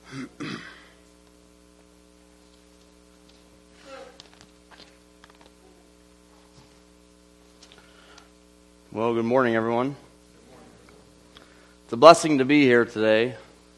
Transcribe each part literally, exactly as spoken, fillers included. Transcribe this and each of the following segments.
Well, good morning, everyone. It's a blessing to be here today.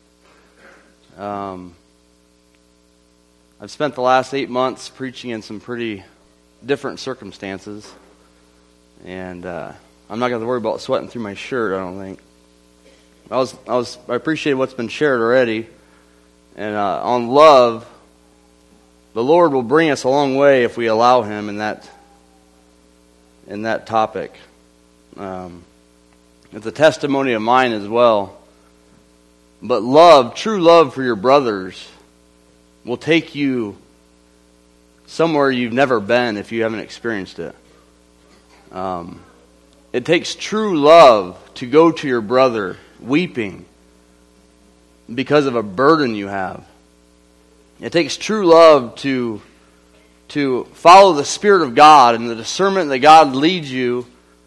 Um, I've spent the last eight months preaching in some pretty different circumstances, and uh, I'm not going to worry about sweating through my shirt, I don't think. I was, I was, I appreciate what's been shared already, and uh, on love, the Lord will bring us a long way if we allow Him in that, in that topic. Um, it's a testimony of mine as well. But love, true love for your brothers, will take you somewhere you've never been if you haven't experienced it. Um, it takes true love to go to your brother weeping because of a burden you have. It takes true love to, to follow the Spirit of God and the discernment that God leads you,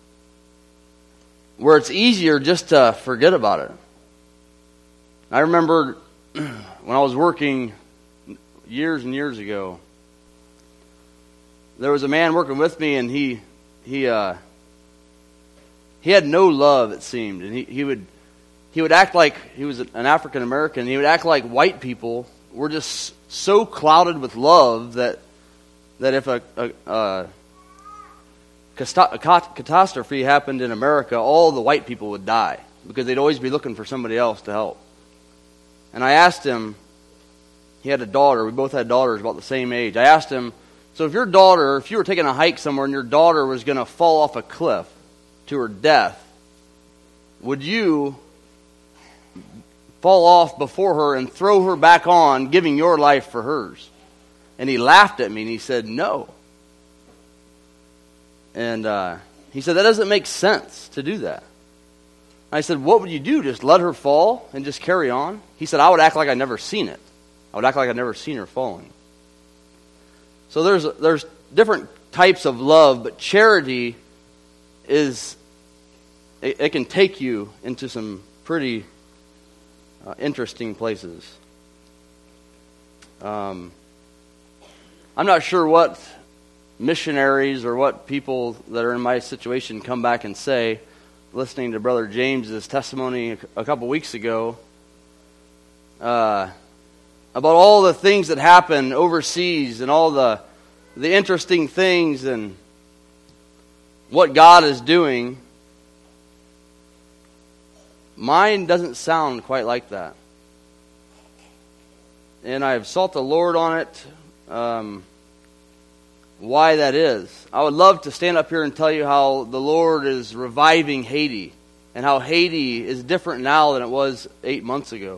where it's easier just to forget about it. I remember when I was working years and years ago, there was a man working with me, and he he uh, he had no love, it seemed, and he, he would he would act like he was an African American. He would act like white people were just so clouded with love that that if a, a, a A catastrophe happened in America, all the white people would die because they'd always be looking for somebody else to help. And I asked him, he had a daughter, we both had daughters about the same age. I asked him, so if your daughter, if you were taking a hike somewhere and your daughter was going to fall off a cliff to her death, would you fall off before her and throw her back on, giving your life for hers? And he laughed at me and he said, no. And uh, he said, that doesn't make sense to do that. I said, what would you do? Just let her fall and just carry on? He said, I would act like I'd never seen it. I would act like I'd never seen her falling. So there's there's different types of love, but charity is, it, it can take you into some pretty uh, interesting places. Um, I'm not sure what missionaries or what people that are in my situation come back and say, listening to Brother James's testimony a couple weeks ago, uh, about all the things that happen overseas and all the the interesting things and what God is doing. Mine doesn't sound quite like that. And I've sought the Lord on it, um, why that is. I would love to stand up here and tell you how the Lord is reviving Haiti and how Haiti is different now than it was eight months ago.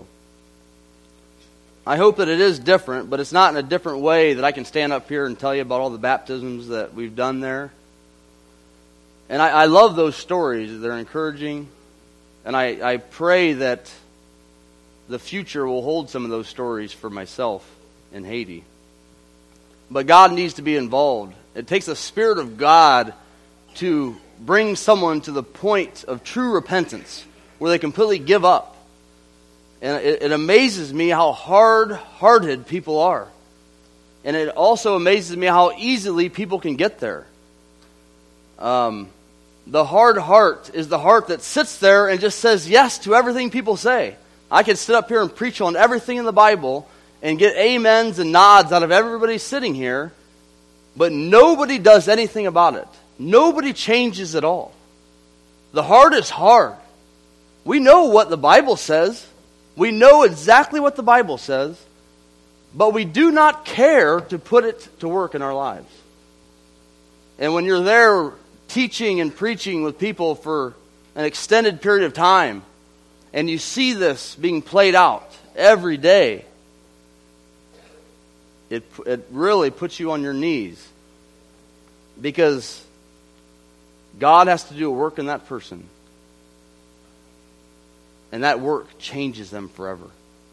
I hope that it is different, but it's not in a different way that I can stand up here and tell you about all the baptisms that we've done there. And I, I love those stories. They're encouraging. And I, I pray that the future will hold some of those stories for myself in Haiti. But God needs to be involved. It takes the Spirit of God to bring someone to the point of true repentance where they completely give up. And it, it amazes me how hard-hearted people are. And it also amazes me how easily people can get there. Um, the hard heart is the heart that sits there and just says yes to everything people say. I could sit up here and preach on everything in the Bible and get amens and nods out of everybody sitting here, but nobody does anything about it. Nobody changes at all. The heart is hard. We know what the Bible says. We know exactly what the Bible says, but we do not care to put it to work in our lives. And when you're there teaching and preaching with people for an extended period of time, and you see this being played out every day, It it really puts you on your knees, because God has to do a work in that person, and that work changes them forever.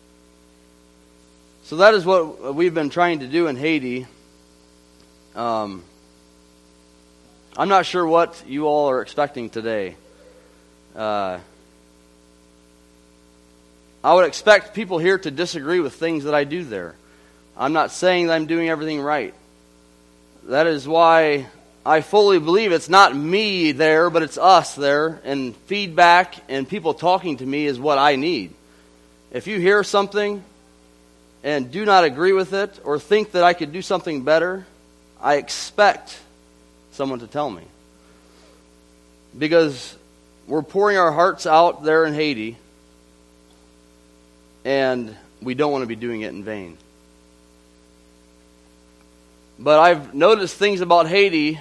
So that is what we've been trying to do in Haiti. Um, I'm not sure what you all are expecting today. Uh, I would expect people here to disagree with things that I do there. I'm not saying that I'm doing everything right. That is why I fully believe it's not me there, but it's us there, and feedback and people talking to me is what I need. If you hear something and do not agree with it or think that I could do something better, I expect someone to tell me. Because we're pouring our hearts out there in Haiti, and we don't want to be doing it in vain. But I've noticed things about Haiti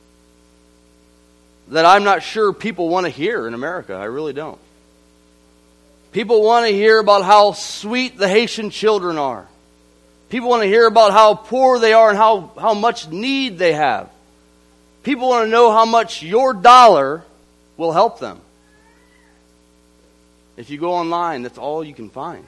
that I'm not sure people want to hear in America. I really don't. People want to hear about how sweet the Haitian children are. People want to hear about how poor they are and how, how much need they have. People want to know how much your dollar will help them. If you go online, that's all you can find.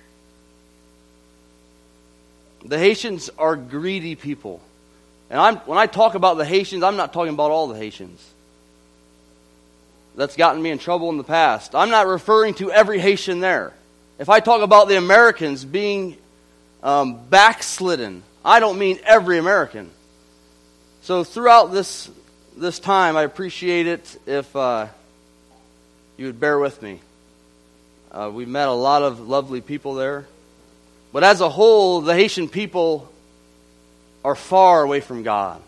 The Haitians are greedy people. And I'm, when I talk about the Haitians, I'm not talking about all the Haitians. That's gotten me in trouble in the past. I'm not referring to every Haitian there. If I talk about the Americans being um, backslidden, I don't mean every American. So throughout this this time, I appreciate it if uh, you would bear with me. Uh, we've met a lot of lovely people there. But as a whole, the Haitian people are far away from God.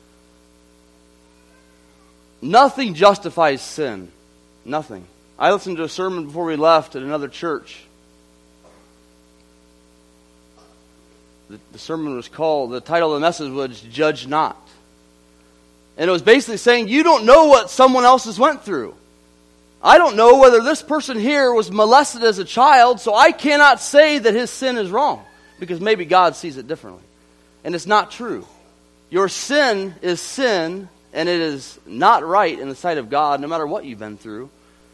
Nothing justifies sin. Nothing. I listened to a sermon before we left at another church. The, the sermon was called, the title of the message was Judge Not. And it was basically saying, you don't know what someone else has went through. I don't know whether this person here was molested as a child, so I cannot say that his sin is wrong, because maybe God sees it differently. And it's not true. Your sin is sin, and it is not right in the sight of God, no matter what you've been through.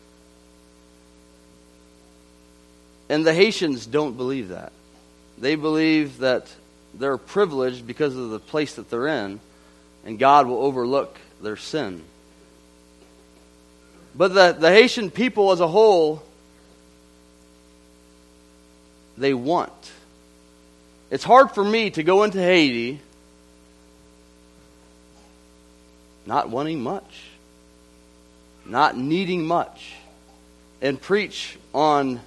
And the Haitians don't believe that. They believe that they're privileged because of the place that they're in, and God will overlook their sin. But the, the Haitian people as a whole, they want. It's hard for me to go into Haiti not wanting much, not needing much, and preach on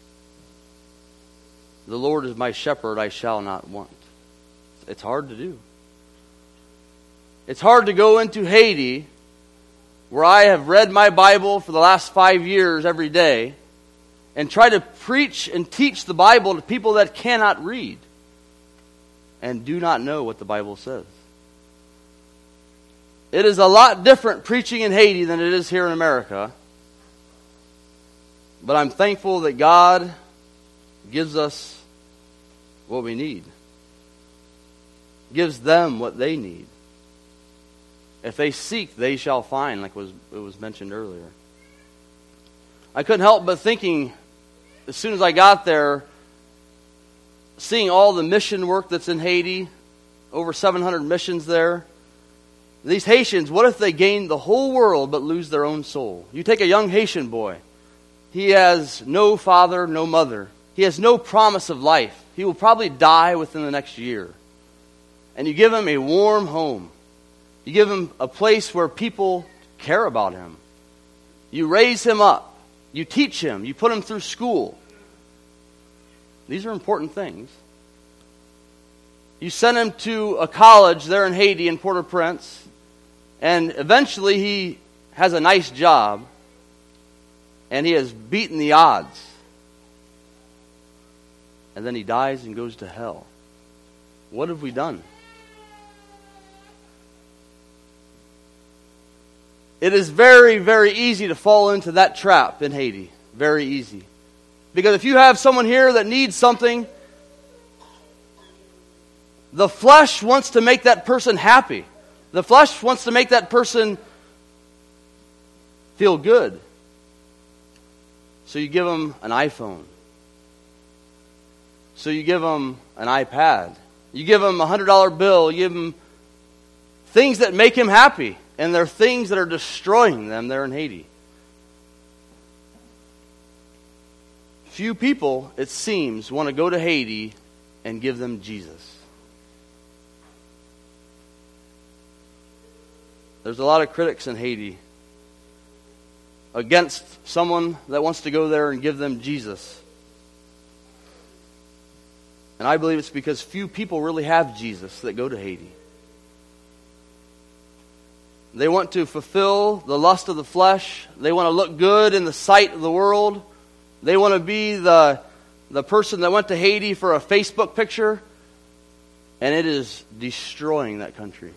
the Lord is my shepherd, I shall not want. It's hard to do. It's hard to go into Haiti, where I have read my Bible for the last five years every day, and try to preach and teach the Bible to people that cannot read and do not know what the Bible says. It is a lot different preaching in Haiti than it is here in America. But I'm thankful that God gives us what we need. Gives them what they need. If they seek, they shall find, like was it was mentioned earlier. I couldn't help but thinking, as soon as I got there, seeing all the mission work that's in Haiti, over seven hundred missions there. These Haitians, what if they gain the whole world but lose their own soul? You take a young Haitian boy. He has no father, no mother. He has no promise of life. He will probably die within the next year. And you give him a warm home. You give him a place where people care about him. You raise him up. You teach him. You put him through school. These are important things. You send him to a college there in Haiti, in Port-au-Prince, and eventually he has a nice job, and he has beaten the odds. And then he dies and goes to hell. What have we done? It is very, very easy to fall into that trap in Haiti. Very easy. Because if you have someone here that needs something, the flesh wants to make that person happy. The flesh wants to make that person feel good. So you give them an iPhone. So you give them an iPad. You give them a one hundred dollar bill. You give them things that make him happy. And they're things that are destroying them there in Haiti. few people, it seems, want to go to Haiti and give them Jesus. There's a lot of critics in Haiti against someone that wants to go there and give them Jesus. And I believe it's because few people really have Jesus that go to Haiti. They want to fulfill the lust of the flesh. They want to look good in the sight of the world. They want to be the, the person that went to Haiti for a Facebook picture. And it is destroying that country.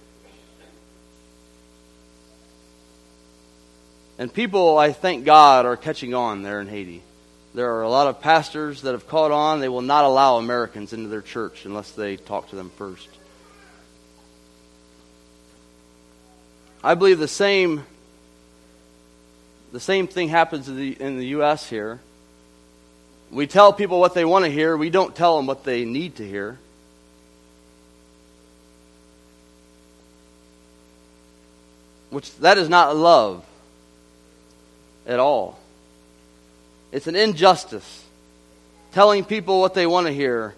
And people, I thank God, are catching on there in Haiti. There are a lot of pastors that have caught on. They will not allow Americans into their church unless they talk to them first. I believe the same the same thing happens in the, in the U S here. We tell people what they want to hear. We don't tell them what they need to hear. Which, that is not love at all. It's an injustice. Telling people what they want to hear.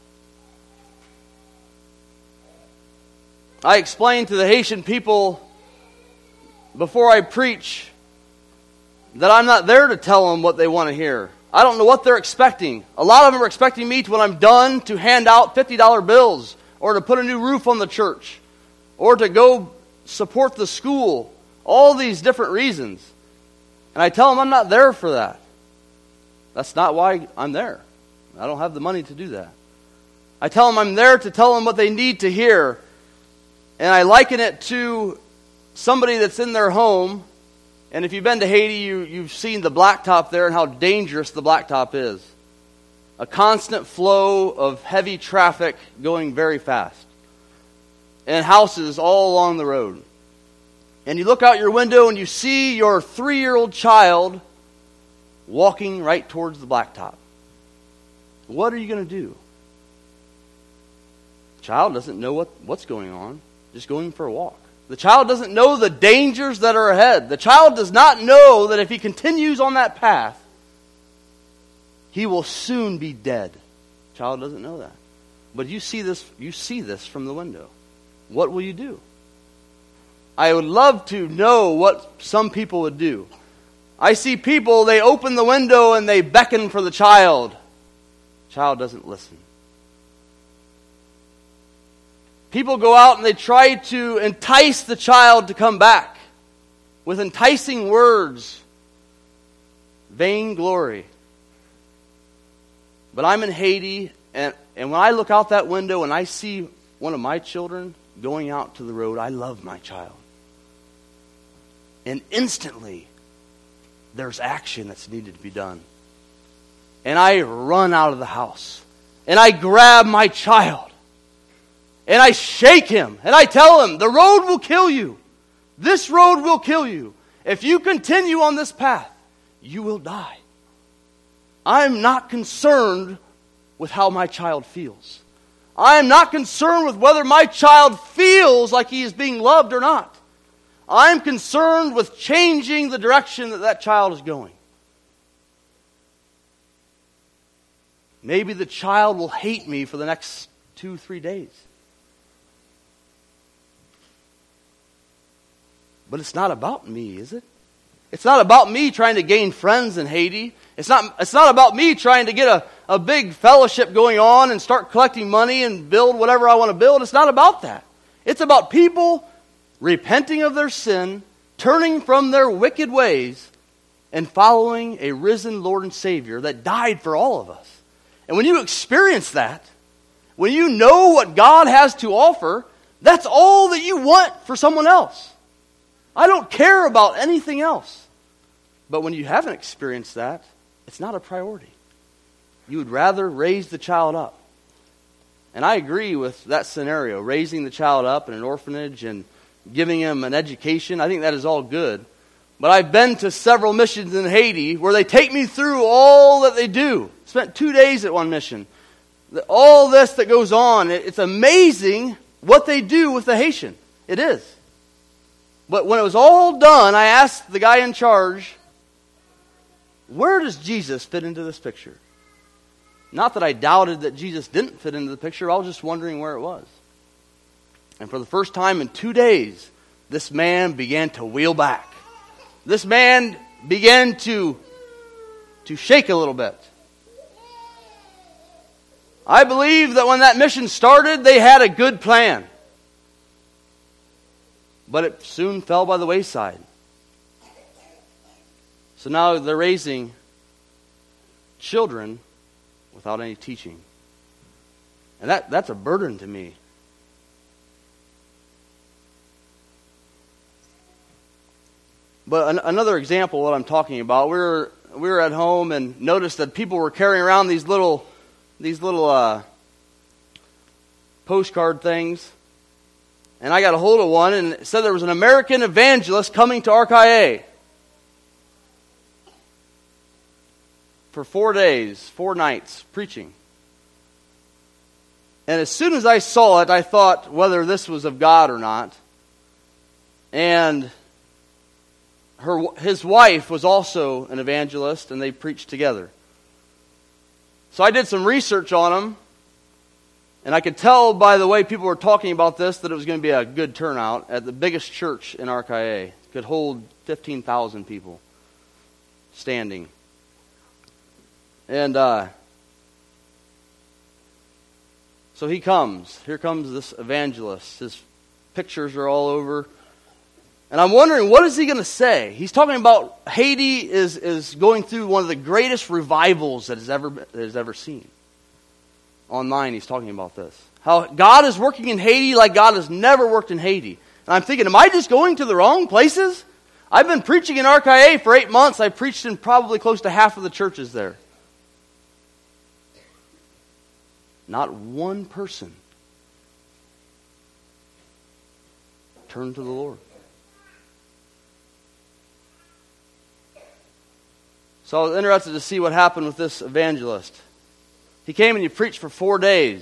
I explained to the Haitian people before I preach that I'm not there to tell them what they want to hear. I don't know what they're expecting. A lot of them are expecting me to, when I'm done, to hand out fifty dollar bills, or to put a new roof on the church, or to go support the school. All these different reasons. And I tell them I'm not there for that. That's not why I'm there. I don't have the money to do that. I tell them I'm there to tell them what they need to hear. And I liken it to somebody that's in their home. And if you've been to Haiti, you, you've seen the blacktop there and how dangerous the blacktop is. A constant flow of heavy traffic going very fast. And houses all along the road. And you look out your window and you see your three-year-old child walking right towards the blacktop. What are you going to do? The child doesn't know what, what's going on. Just going for a walk. The child doesn't know the dangers that are ahead. The child does not know that if he continues on that path, he will soon be dead. The child doesn't know that. But you see this, you see this from the window. What will you do? I would love to know what some people would do. I see people, they open the window and they beckon for the child. The child doesn't listen. People go out and they try to entice the child to come back with enticing words, vainglory. But I'm in Haiti, and, and when I look out that window and I see one of my children going out to the road, I love my child. And instantly, there's action that's needed to be done. And I run out of the house. And I grab my child. And I shake him. And I tell him, the road will kill you. This road will kill you. If you continue on this path, you will die. I'm not concerned with how my child feels. I am not concerned with whether my child feels like he is being loved or not. I'm concerned with changing the direction that that child is going. Maybe the child will hate me for the next two, three days. But it's not about me, is it? It's not about me trying to gain friends in Haiti. It's not, it's not about me trying to get a, a big fellowship going on and start collecting money and build whatever I want to build. It's not about that. It's about people repenting of their sin, turning from their wicked ways, and following a risen Lord and Savior that died for all of us. And when you experience that, when you know what God has to offer, that's all that you want for someone else. I don't care about anything else. But when you haven't experienced that, it's not a priority. You would rather raise the child up. And I agree with that scenario, raising the child up in an orphanage and giving him an education. I think that is all good. But I've been to several missions in Haiti where they take me through all that they do. Spent two days at one mission. All this that goes on, it's amazing what they do with the Haitian. It is. But when it was all done, I asked the guy in charge, where does Jesus fit into this picture? Not that I doubted that Jesus didn't fit into the picture, I was just wondering where it was. And for the first time in two days, this man began to wheel back. This man began to, to shake a little bit. I believe that when that mission started, they had a good plan. But it soon fell by the wayside. So now they're raising children without any teaching. And that, that's a burden to me. But an, another example of what I'm talking about, we were we were at home and noticed that people were carrying around these little these little uh, postcard things. And I got a hold of one and it said there was an American evangelist coming to Arcaye for four days, four nights, preaching. And as soon as I saw it, I thought whether this was of God or not. And her, his wife was also an evangelist, and they preached together. So I did some research on him, and I could tell by the way people were talking about this that it was going to be a good turnout at the biggest church in Arcaye. It could hold fifteen thousand people standing. And uh, so he comes. Here comes this evangelist. His pictures are all over. And I'm wondering, what is he going to say? He's talking about Haiti is, is going through one of the greatest revivals that has ever that has ever seen. Online, he's talking about this. How God is working in Haiti like God has never worked in Haiti. And I'm thinking, am I just going to the wrong places? I've been preaching in Arcaye for eight months. I've preached in probably close to half of the churches there. Not one person turned to the Lord. So I was interested to see what happened with this evangelist. He came and he preached for four days.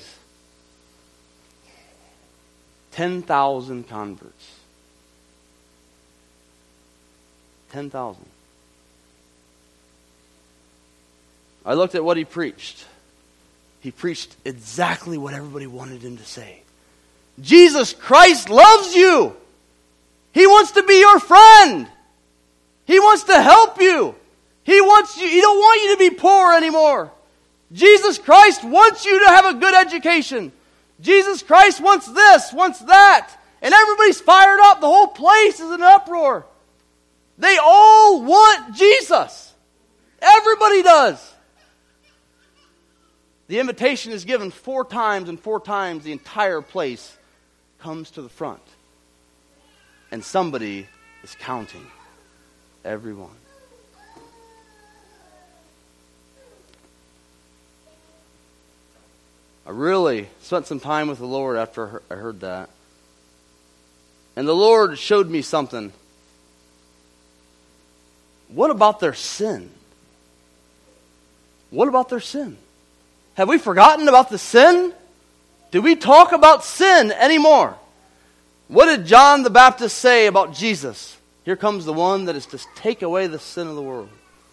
ten thousand converts. ten thousand. I looked at what he preached. He preached exactly what everybody wanted him to say. Jesus Christ loves you. He wants to be your friend. He wants to help you. He wants you, he don't want you to be poor anymore. Jesus Christ wants you to have a good education. Jesus Christ wants this, wants that. And everybody's fired up. The whole place is in an uproar. They all want Jesus. Everybody does. The invitation is given four times, and four times the entire place comes to the front. And somebody is counting. Everyone. I really spent some time with the Lord after I heard that. And the Lord showed me something. What about their sin? What about their sin? Have we forgotten about the sin? Do we talk about sin anymore? What did John the Baptist say about Jesus? Here comes the one that is to take away the sin of the world.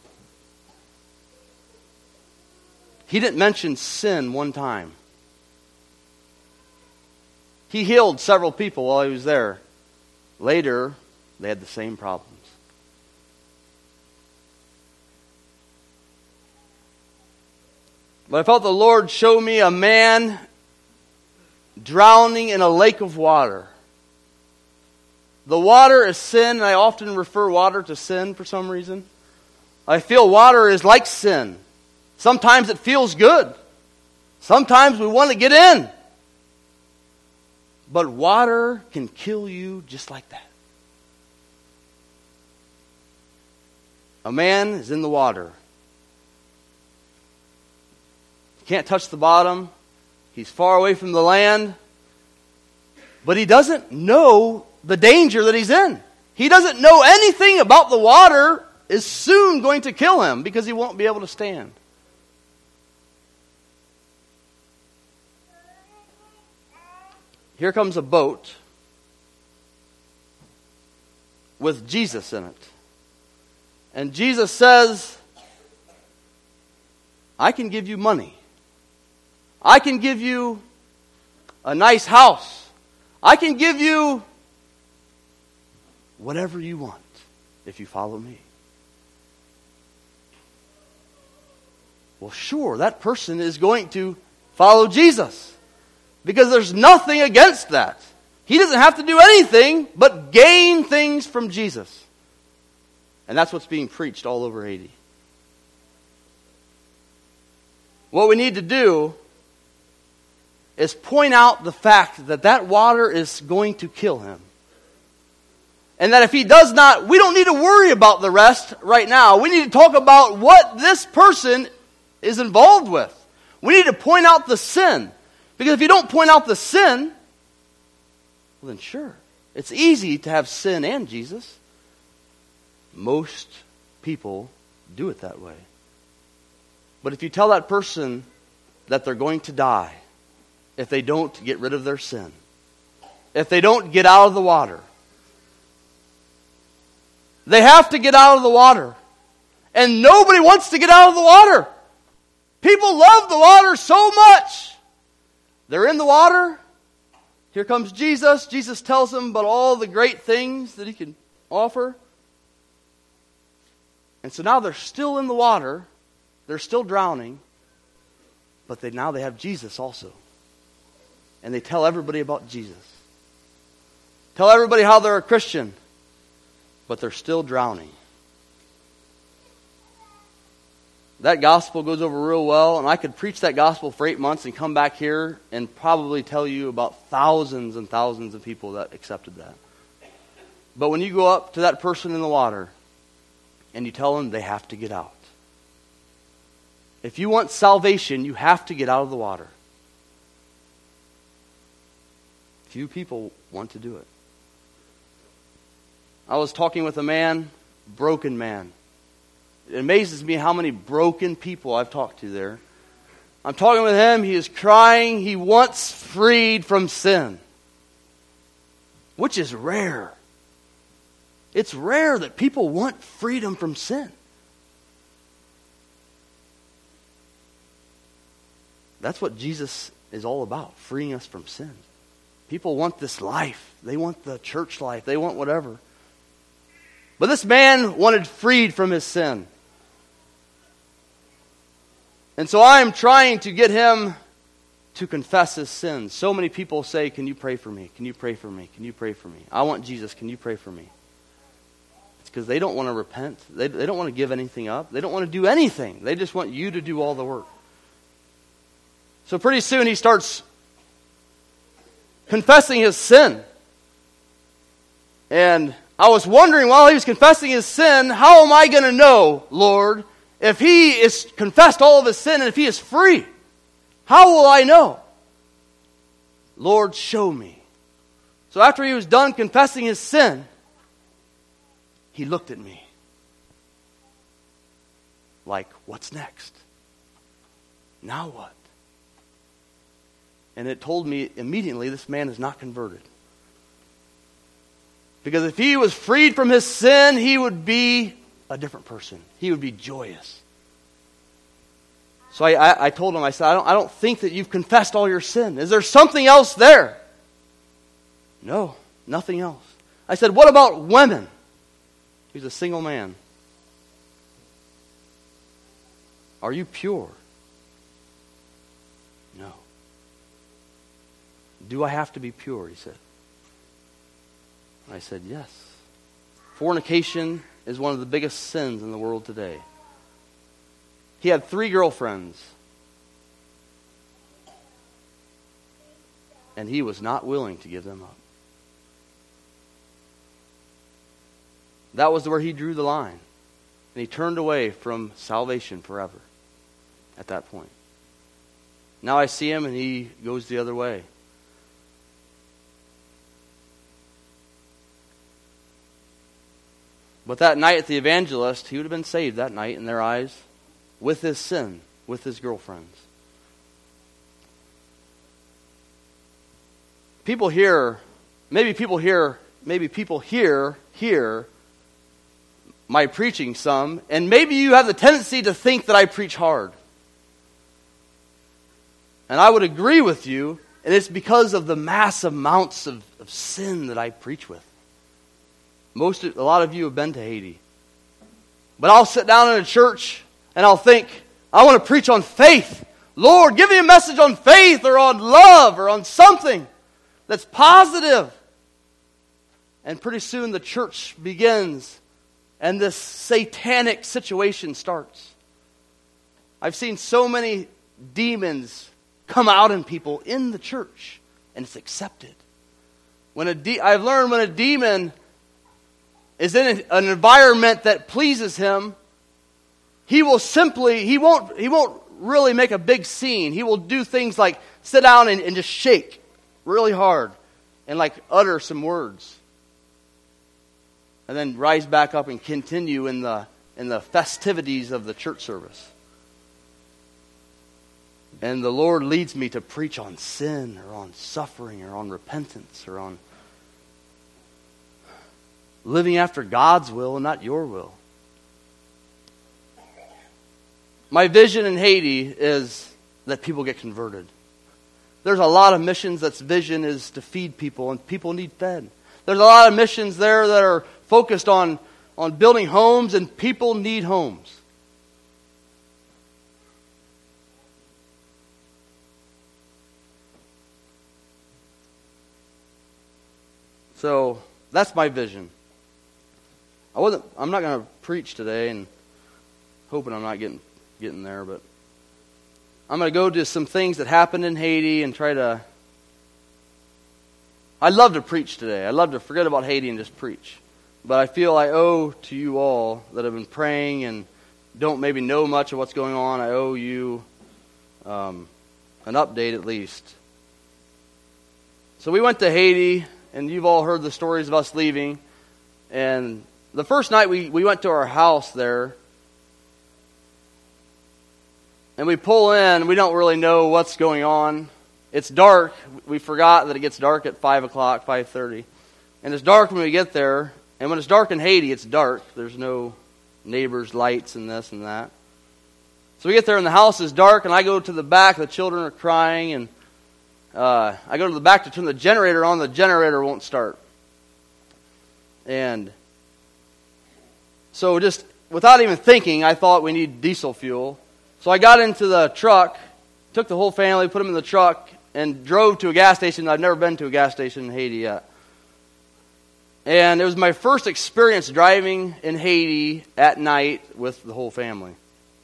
He didn't mention sin one time. He healed several people while he was there. Later, they had the same problems. But I felt the Lord show me a man drowning in a lake of water. The water is sin, and I often refer water to sin for some reason. I feel water is like sin. Sometimes it feels good. Sometimes we want to get in. But water can kill you just like that. A man is in the water. He can't touch the bottom. He's far away from the land. But he doesn't know the danger that he's in. He doesn't know anything about the water is soon going to kill him because he won't be able to stand. Here comes a boat with Jesus in it. And Jesus says, I can give you money. I can give you a nice house. I can give you whatever you want if you follow me. Well, sure, that person is going to follow Jesus because there's nothing against that. He doesn't have to do anything but gain things from Jesus. And that's what's being preached all over Haiti. What we need to do is point out the fact that that water is going to kill him. And that if he does not, we don't need to worry about the rest right now. We need to talk about what this person is involved with. We need to point out the sin. Because if you don't point out the sin, well then sure, it's easy to have sin and Jesus. Most people do it that way. But if you tell that person that they're going to die if they don't get rid of their sin, if they don't get out of the water, they have to get out of the water. And nobody wants to get out of the water. People love the water so much. They're in the water. Here comes Jesus. Jesus tells them about all the great things that he can offer. And so now they're still in the water. They're still drowning. But they now they have Jesus also. And they tell everybody about Jesus. Tell everybody how they're a Christian. But they're still drowning. That gospel goes over real well, and I could preach that gospel for eight months and come back here and probably tell you about thousands and thousands of people that accepted that. But when you go up to that person in the water and you tell them they have to get out. If you want salvation, you have to get out of the water. Few people want to do it. I was talking with a man, broken man. It amazes me how many broken people I've talked to there. I'm talking with him. He is crying. He wants freed from sin. Which is rare. It's rare that people want freedom from sin. That's what Jesus is all about, freeing us from sin. People want this life. They want the church life. They want whatever. But this man wanted freed from his sin. And so I am trying to get him to confess his sins. So many people say, can you pray for me? Can you pray for me? Can you pray for me? I want Jesus. Can you pray for me? It's because they don't want to repent. They, they don't want to give anything up. They don't want to do anything. They just want you to do all the work. So pretty soon he starts confessing his sin. And I was wondering while he was confessing his sin, how am I going to know, Lord, if he is confessed all of his sin and if he is free? How will I know? Lord, show me. So after he was done confessing his sin, he looked at me like, what's next? Now what? And it told me immediately this man is not converted. Because if he was freed from his sin, he would be a different person. He would be joyous. So I, I, I told him, I said, I don't, I don't think that you've confessed all your sin. Is there something else there? No, nothing else. I said, what about women? He's a single man. Are you pure? No. Do I have to be pure? He said. I said, yes. Fornication is one of the biggest sins in the world today. He had three girlfriends. And he was not willing to give them up. That was where he drew the line. And he turned away from salvation forever at that point. Now I see him and he goes the other way. But that night at the Evangelist, he would have been saved that night in their eyes with his sin, with his girlfriends. People hear, maybe people hear, maybe people hear, hear my preaching some, and maybe you have the tendency to think that I preach hard. And I would agree with you, and it's because of the mass amounts of, of sin that I preach with. Most, a lot of you have been to Haiti. But I'll sit down in a church and I'll think, I want to preach on faith. Lord, give me a message on faith or on love or on something that's positive. And pretty soon the church begins and this satanic situation starts. I've seen so many demons come out in people in the church, and it's accepted. When a de- I've learned when a demon is in an environment that pleases him, he will simply, he won't, he won't really make a big scene. He will do things like sit down and, and just shake really hard and like utter some words. And then rise back up and continue in the in the festivities of the church service. And the Lord leads me to preach on sin or on suffering or on repentance or on living after God's will and not your will. My vision in Haiti is that people get converted. There's a lot of missions that's vision is to feed people, and people need fed. There's a lot of missions there that are focused on, on building homes, and people need homes. So that's my vision. I wasn't. I'm not going to preach today, and hoping I'm not getting getting there, but I'm going to go to some things that happened in Haiti and try to. I'd love to preach today. I'd love to forget about Haiti and just preach, but I feel I owe to you all that have been praying and don't maybe know much of what's going on. I owe you um, an update at least. So we went to Haiti. And you've all heard the stories of us leaving. And the first night we, we went to our house there. And we pull in. We don't really know what's going on. It's dark. We forgot that it gets dark at five o'clock, five thirty. And it's dark when we get there. And when it's dark in Haiti, it's dark. There's no neighbors' lights and this and that. So we get there and the house is dark. And I go to the back. The children are crying. And Uh, I go to the back to turn the generator on. The generator won't start. And so just without even thinking, I thought we need diesel fuel. So I got into the truck, took the whole family, put them in the truck, and drove to a gas station. I've never been to a gas station in Haiti yet. And it was my first experience driving in Haiti at night with the whole family.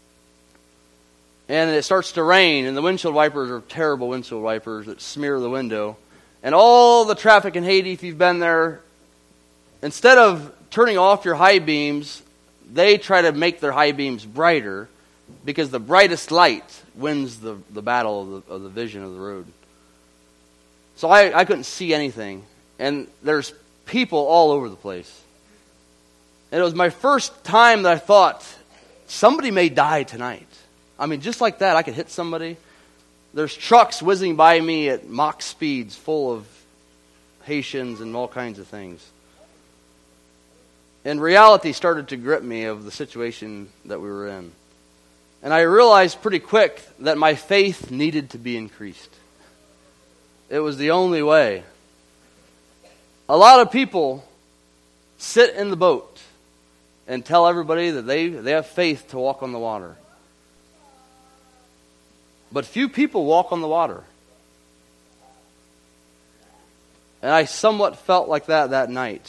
And it starts to rain, and the windshield wipers are terrible windshield wipers that smear the window. And all the traffic in Haiti, if you've been there, instead of turning off your high beams, they try to make their high beams brighter because the brightest light wins the, the battle of the, of the vision of the road. So I, I couldn't see anything. And there's people all over the place. And it was my first time that I thought, somebody may die tonight. I mean, just like that, I could hit somebody. There's trucks whizzing by me at Mach speeds full of Haitians and all kinds of things. And reality started to grip me of the situation that we were in. And I realized pretty quick that my faith needed to be increased. It was the only way. A lot of people sit in the boat and tell everybody that they, they have faith to walk on the water. But few people walk on the water. And I somewhat felt like that that night.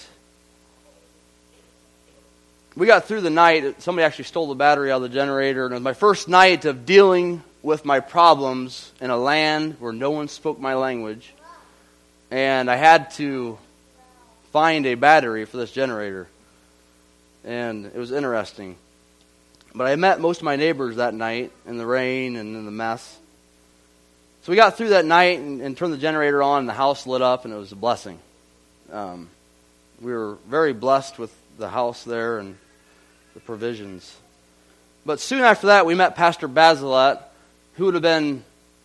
We got through the night. Somebody actually stole the battery out of the generator. And it was my first night of dealing with my problems in a land where no one spoke my language. And I had to find a battery for this generator. And it was interesting. But I met most of my neighbors that night in the rain and in the mess. So we got through that night and, and turned the generator on, and the house lit up, and it was a blessing. Um, we were very blessed with the house there and the provisions. But soon after that, we met Pastor Basilette, who would have been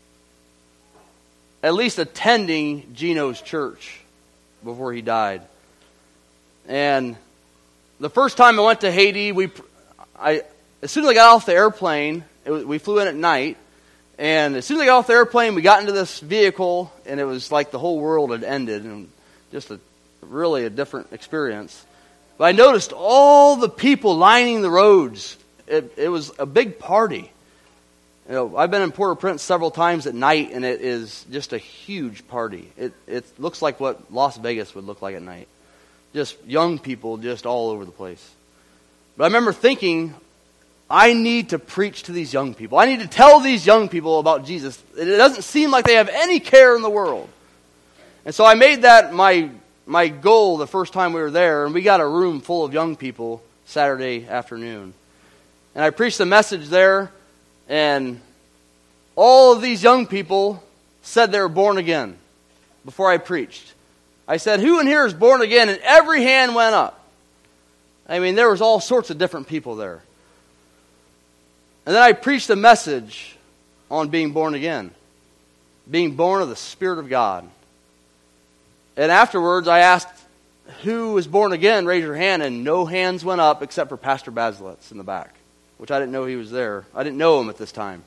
at least attending Gino's church before he died. And the first time I went to Haiti, we, I, as soon as I got off the airplane, it was, we flew in at night, And as soon as I got off the airplane, we got into this vehicle, and it was like the whole world had ended, and just a really a different experience. But I noticed all the people lining the roads. It, it was a big party. You know, I've been in Port-au-Prince several times at night, and it is just a huge party. It it looks like what Las Vegas would look like at night. Just young people just all over the place. But I remember thinking, I need to preach to these young people. I need to tell these young people about Jesus. It doesn't seem like they have any care in the world. And so I made that my my goal the first time we were there, and we got a room full of young people Saturday afternoon. And I preached the message there, and all of these young people said they were born again before I preached. I said, who in here is born again? And every hand went up. I mean, there was all sorts of different people there. And then I preached a message on being born again, being born of the Spirit of God. And afterwards, I asked, who was born again? Raise your hand. And no hands went up except for Pastor Basilitz in the back, which I didn't know he was there. I didn't know him at this time.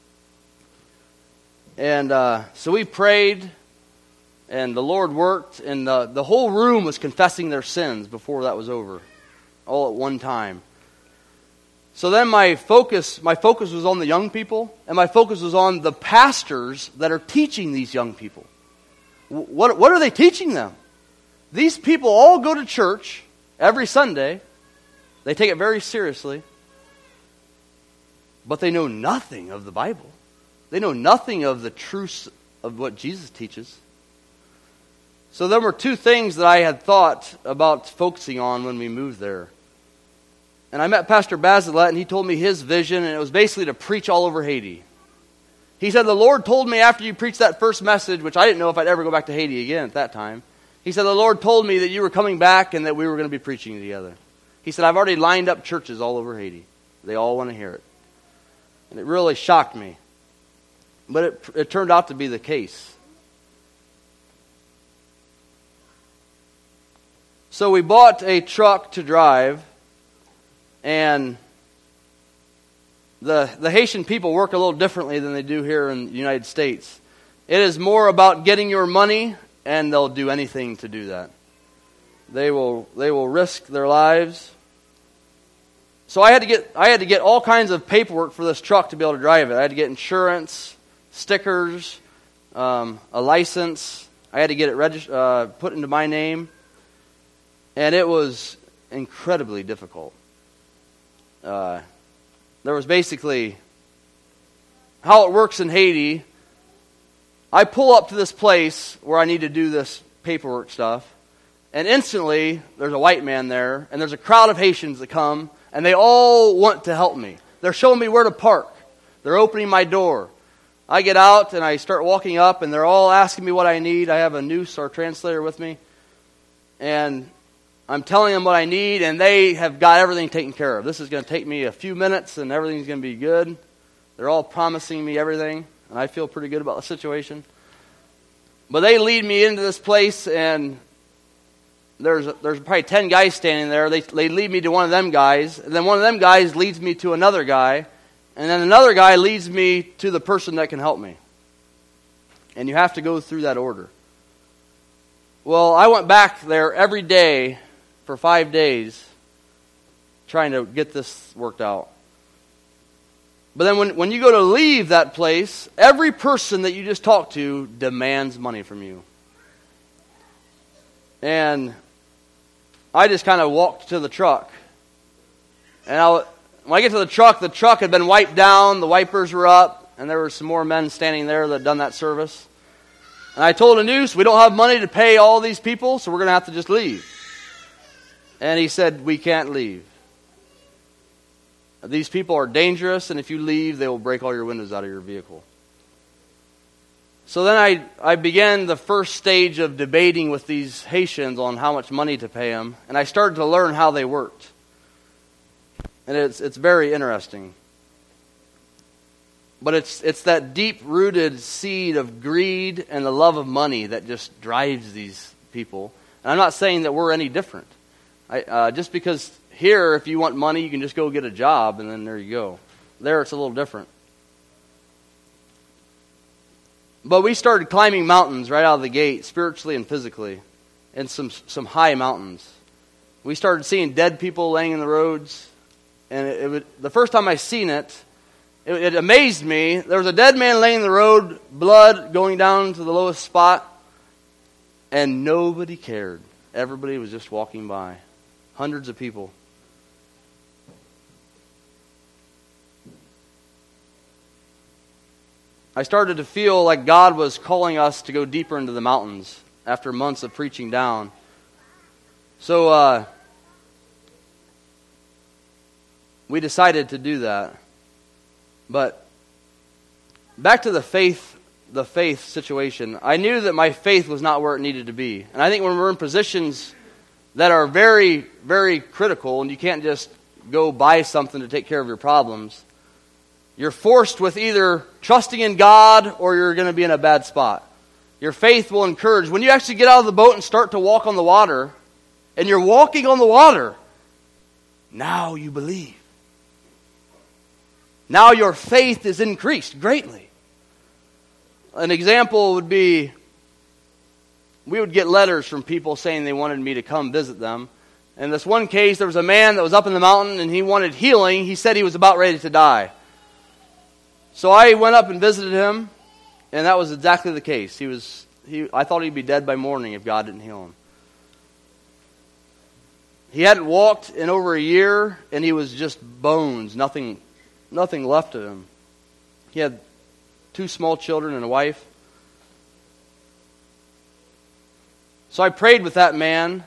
And uh, so we prayed, and the Lord worked, and the, the whole room was confessing their sins before that was over, all at one time. So then my focus, my focus was on the young people, and my focus was on the pastors that are teaching these young people. What, what are they teaching them? These people all go to church every Sunday. They take it very seriously. But they know nothing of the Bible. They know nothing of the truths of what Jesus teaches. So there were two things that I had thought about focusing on when we moved there. And I met Pastor Basilette, and he told me his vision, and it was basically to preach all over Haiti. He said, the Lord told me after you preached that first message, which I didn't know if I'd ever go back to Haiti again at that time. He said, the Lord told me that you were coming back and that we were going to be preaching together. He said, I've already lined up churches all over Haiti. They all want to hear it. And it really shocked me. But it, it turned out to be the case. So we bought a truck to drive, and the the Haitian people work a little differently than they do here in the United States. It is more about getting your money, and they'll do anything to do that. They will they will risk their lives. So I had to get I had to get all kinds of paperwork for this truck to be able to drive it. I had to get insurance, stickers, um, a license. I had to get it regist- uh, put into my name, and it was incredibly difficult. Uh, there was basically how it works in Haiti. I pull up to this place where I need to do this paperwork stuff, and instantly there's a white man there, and there's a crowd of Haitians that come, and they all want to help me. They're showing me where to park. They're opening my door. I get out and I start walking up, and they're all asking me what I need. I have a noose or translator with me, and I'm telling them what I need, and they have got everything taken care of. This is going to take me a few minutes, and everything's going to be good. They're all promising me everything, and I feel pretty good about the situation. But they lead me into this place, and there's there's probably ten guys standing there. They they lead me to one of them guys, and then one of them guys leads me to another guy, and then another guy leads me to the person that can help me. And you have to go through that order. Well, I went back there every day for five days trying to get this worked out. But then when, when you go to leave that place, every person that you just talked to demands money from you. And I just kind of walked to the truck. And I, when I get to the truck, the truck had been wiped down, the wipers were up, and there were some more men standing there that had done that service. And I told Anus, we don't have money to pay all these people, so we're going to have to just leave. And he said, we can't leave. These people are dangerous, and if you leave, they will break all your windows out of your vehicle. So then I, I began the first stage of debating with these Haitians on how much money to pay them, and I started to learn how they worked. And it's it's very interesting. But it's it's that deep-rooted seed of greed and the love of money that just drives these people. And I'm not saying that we're any different. I, uh, just because here, if you want money, you can just go get a job, and then there you go. There, it's a little different. But we started climbing mountains right out of the gate, spiritually and physically, and some some high mountains. We started seeing dead people laying in the roads, and it, it would, the first time I seen it, it, it amazed me. There was a dead man laying in the road, blood going down to the lowest spot, and nobody cared. Everybody was just walking by. Hundreds of people. I started to feel like God was calling us to go deeper into the mountains after months of preaching down. So uh, we decided to do that. But back to the faith, the faith situation. I knew that my faith was not where it needed to be. And I think when we're in positions that are very, very critical, and you can't just go buy something to take care of your problems, you're forced with either trusting in God or you're going to be in a bad spot. Your faith will encourage. When you actually get out of the boat and start to walk on the water, and you're walking on the water, now you believe. Now your faith is increased greatly. An example would be, we would get letters from people saying they wanted me to come visit them. In this one case, there was a man that was up in the mountain and he wanted healing. He said he was about ready to die. So I went up and visited him, and that was exactly the case. He was, he, I thought he'd be dead by morning if God didn't heal him. He hadn't walked in over a year, and he was just bones, nothing, nothing left of him. He had two small children and a wife. So I prayed with that man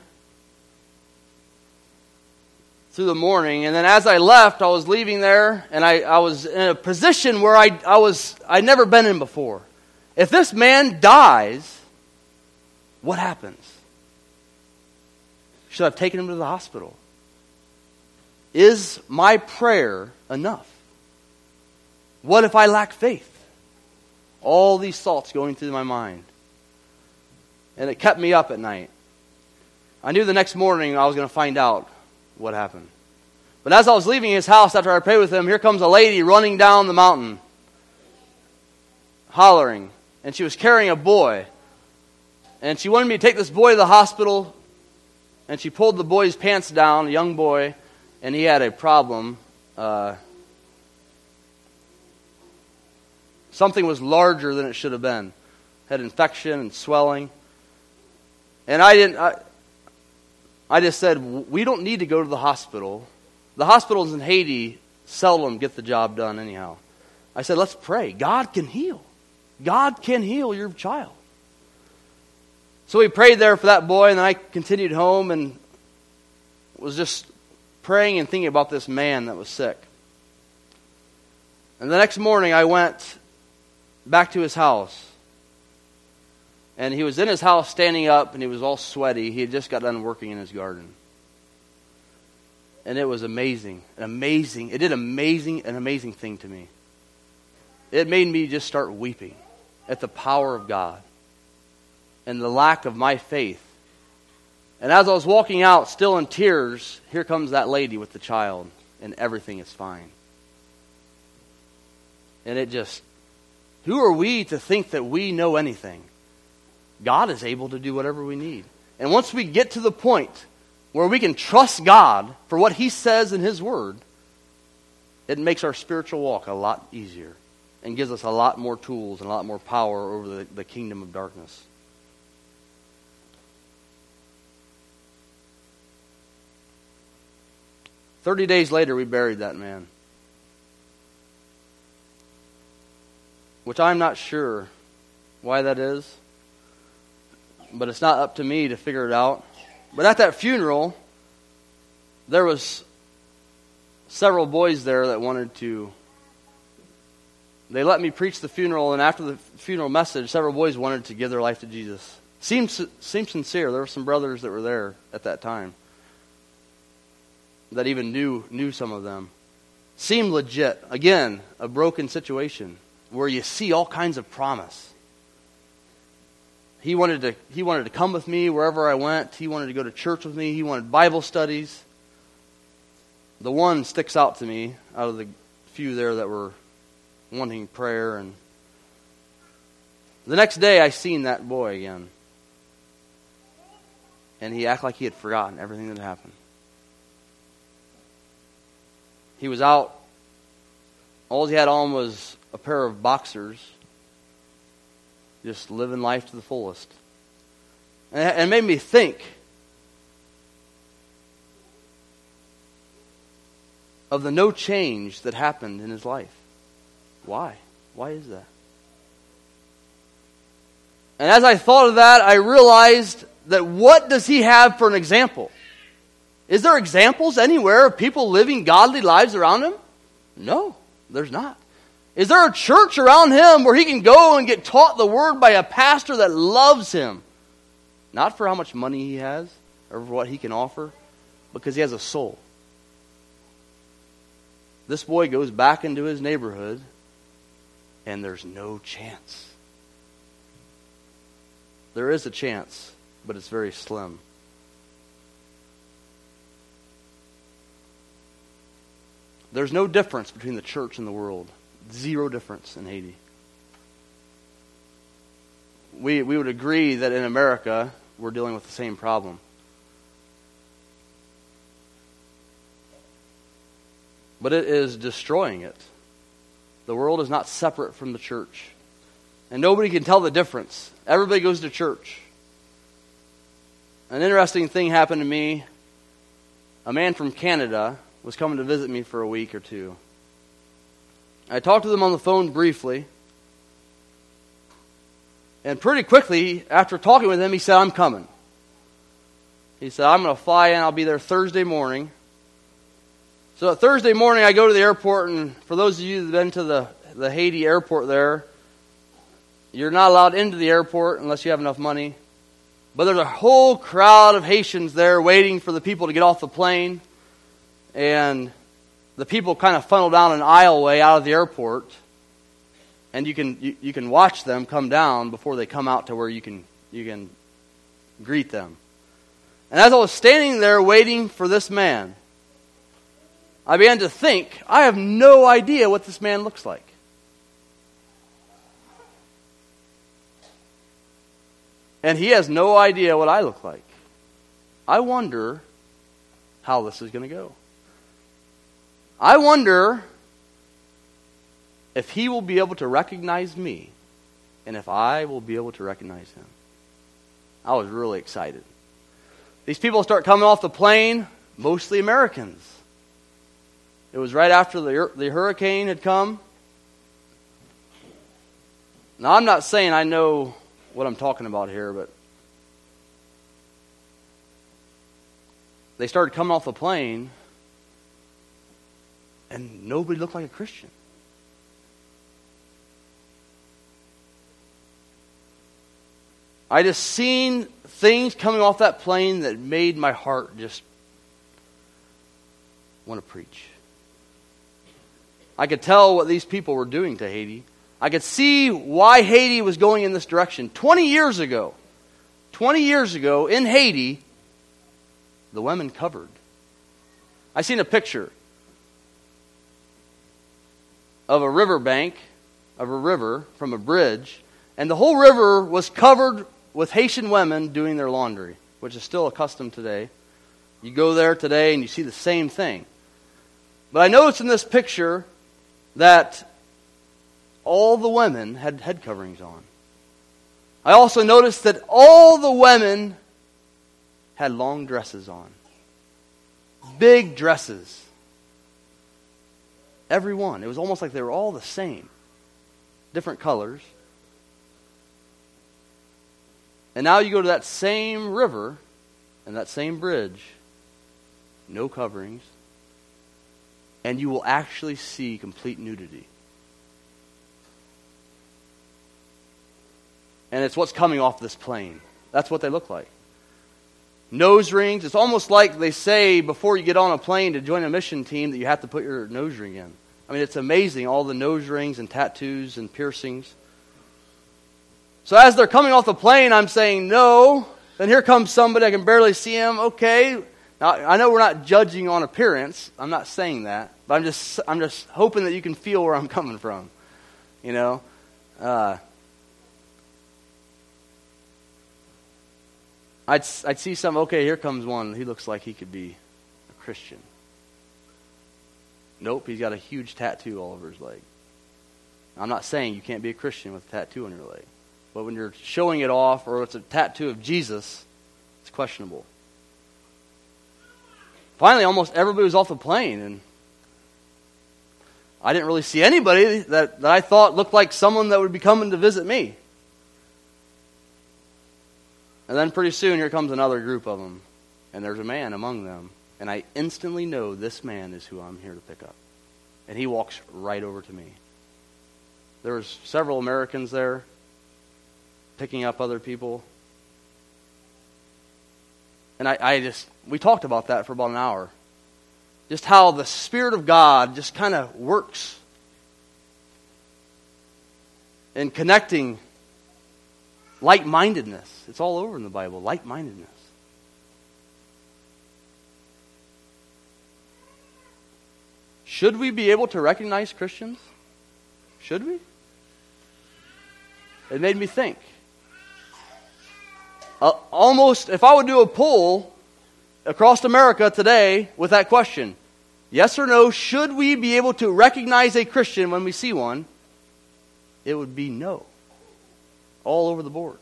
through the morning, and then as I left, I was leaving there, and I, I was in a position where I, I was, I'd never been in before. If this man dies, what happens? Should I have taken him to the hospital? Is my prayer enough? What if I lack faith? All these thoughts going through my mind. And it kept me up at night. I knew the next morning I was going to find out what happened. But as I was leaving his house after I prayed with him, here comes a lady running down the mountain, hollering. And she was carrying a boy. And she wanted me to take this boy to the hospital. And she pulled the boy's pants down, a young boy, and he had a problem. Uh, something was larger than it should have been. Had infection and swelling. And I didn't... I, I just said, we don't need to go to the hospital. The hospitals in Haiti seldom get the job done anyhow. I said, let's pray. God can heal. God can heal your child. So we prayed there for that boy, and then I continued home and was just praying and thinking about this man that was sick. And the next morning I went back to his house. And he was in his house standing up, and he was all sweaty. He had just got done working in his garden. And it was amazing, an amazing, it did amazing, an amazing thing to me. It made me just start weeping at the power of God and the lack of my faith. And as I was walking out, still in tears, here comes that lady with the child, and everything is fine. And it just, who are we to think that we know anything? God is able to do whatever we need. And once we get to the point where we can trust God for what He says in His Word, it makes our spiritual walk a lot easier and gives us a lot more tools and a lot more power over the, the kingdom of darkness. Thirty days later, we buried that man. Which I'm not sure why that is. But it's not up to me to figure it out. But at that funeral, there was several boys there that wanted to... They let me preach the funeral, and after the funeral message, several boys wanted to give their life to Jesus. Seemed, seemed sincere. There were some brothers that were there at that time that even knew knew some of them. Seemed legit. Again, a broken situation where you see all kinds of promise. He wanted to he wanted to come with me wherever I went. He wanted to go to church with me. He wanted Bible studies. The one sticks out to me out of the few there that were wanting prayer. And The next day, I seen that boy again. And he acted like he had forgotten everything that happened. He was out. All he had on was a pair of boxers. Just living life to the fullest. And it made me think of the no change that happened in his life. Why? Why is that? And as I thought of that, I realized that what does he have for an example? Is there examples anywhere of people living godly lives around him? No, there's not. Is there a church around him where he can go and get taught the word by a pastor that loves him? Not for how much money he has or for what he can offer, because he has a soul. This boy goes back into his neighborhood and there's no chance. There is a chance, but it's very slim. There's no difference between the church and the world. Zero difference in Haiti. We we would agree that in America, we're dealing with the same problem. But it is destroying it. The world is not separate from the church. And nobody can tell the difference. Everybody goes to church. An interesting thing happened to me. A man from Canada was coming to visit me for a week or two. I talked to him on the phone briefly. And pretty quickly, after talking with him, he said, I'm coming. He said, I'm going to fly in. I'll be there Thursday morning. So that Thursday morning, I go to the airport, and for those of you that have been to the, the Haiti airport there, you're not allowed into the airport unless you have enough money. But there's a whole crowd of Haitians there waiting for the people to get off the plane. And the people kind of funnel down an aisleway out of the airport. And you can you, you can watch them come down before they come out to where you can you can greet them. And as I was standing there waiting for this man, I began to think, I have no idea what this man looks like. And he has no idea what I look like. I wonder how this is going to go. I wonder if he will be able to recognize me and if I will be able to recognize him. I was really excited. These people start coming off the plane, mostly Americans. It was right after the, the hurricane had come. Now, I'm not saying I know what I'm talking about here, but they started coming off the plane, and nobody looked like a Christian. I just seen things coming off that plane that made my heart just want to preach. I could tell what these people were doing to Haiti. I could see why Haiti was going in this direction. Twenty years ago, twenty years ago in Haiti, the women covered. I seen a picture of a riverbank, of a river from a bridge, and the whole river was covered with Haitian women doing their laundry, which is still a custom today. You go there today and you see the same thing. But I noticed in this picture that all the women had head coverings on. I also noticed that all the women had long dresses on. Big dresses. Every one. It was almost like they were all the same. Different colors. And now you go to that same river and that same bridge. No coverings. And you will actually see complete nudity. And it's what's coming off this plane. That's what they look like. Nose rings. It's almost like they say before you get on a plane to join a mission team that you have to put your nose ring in. I mean, it's amazing, all the nose rings and tattoos and piercings. So as they're coming off the plane, I'm saying, no. Then here comes somebody, I can barely see him. Okay. Now, I know we're not judging on appearance. I'm not saying that. But I'm just I'm just hoping that you can feel where I'm coming from. You know? Uh, I'd, I'd see some, okay, here comes one. He looks like he could be a Christian. Nope, he's got a huge tattoo all over his leg. I'm not saying you can't be a Christian with a tattoo on your leg. But when you're showing it off, or it's a tattoo of Jesus, it's questionable. Finally, almost everybody was off the plane, and I didn't really see anybody that, that I thought looked like someone that would be coming to visit me. And then pretty soon, here comes another group of them, and there's a man among them. And I instantly know this man is who I'm here to pick up. And he walks right over to me. There was several Americans there, picking up other people. And I, I just, we talked about that for about an hour. Just how the Spirit of God just kind of works in connecting like-mindedness. It's all over in the Bible, like-mindedness. Should we be able to recognize Christians? Should we? It made me think. Uh, almost, if I would do a poll across America today with that question, yes or no, should we be able to recognize a Christian when we see one? It would be no. All over the board.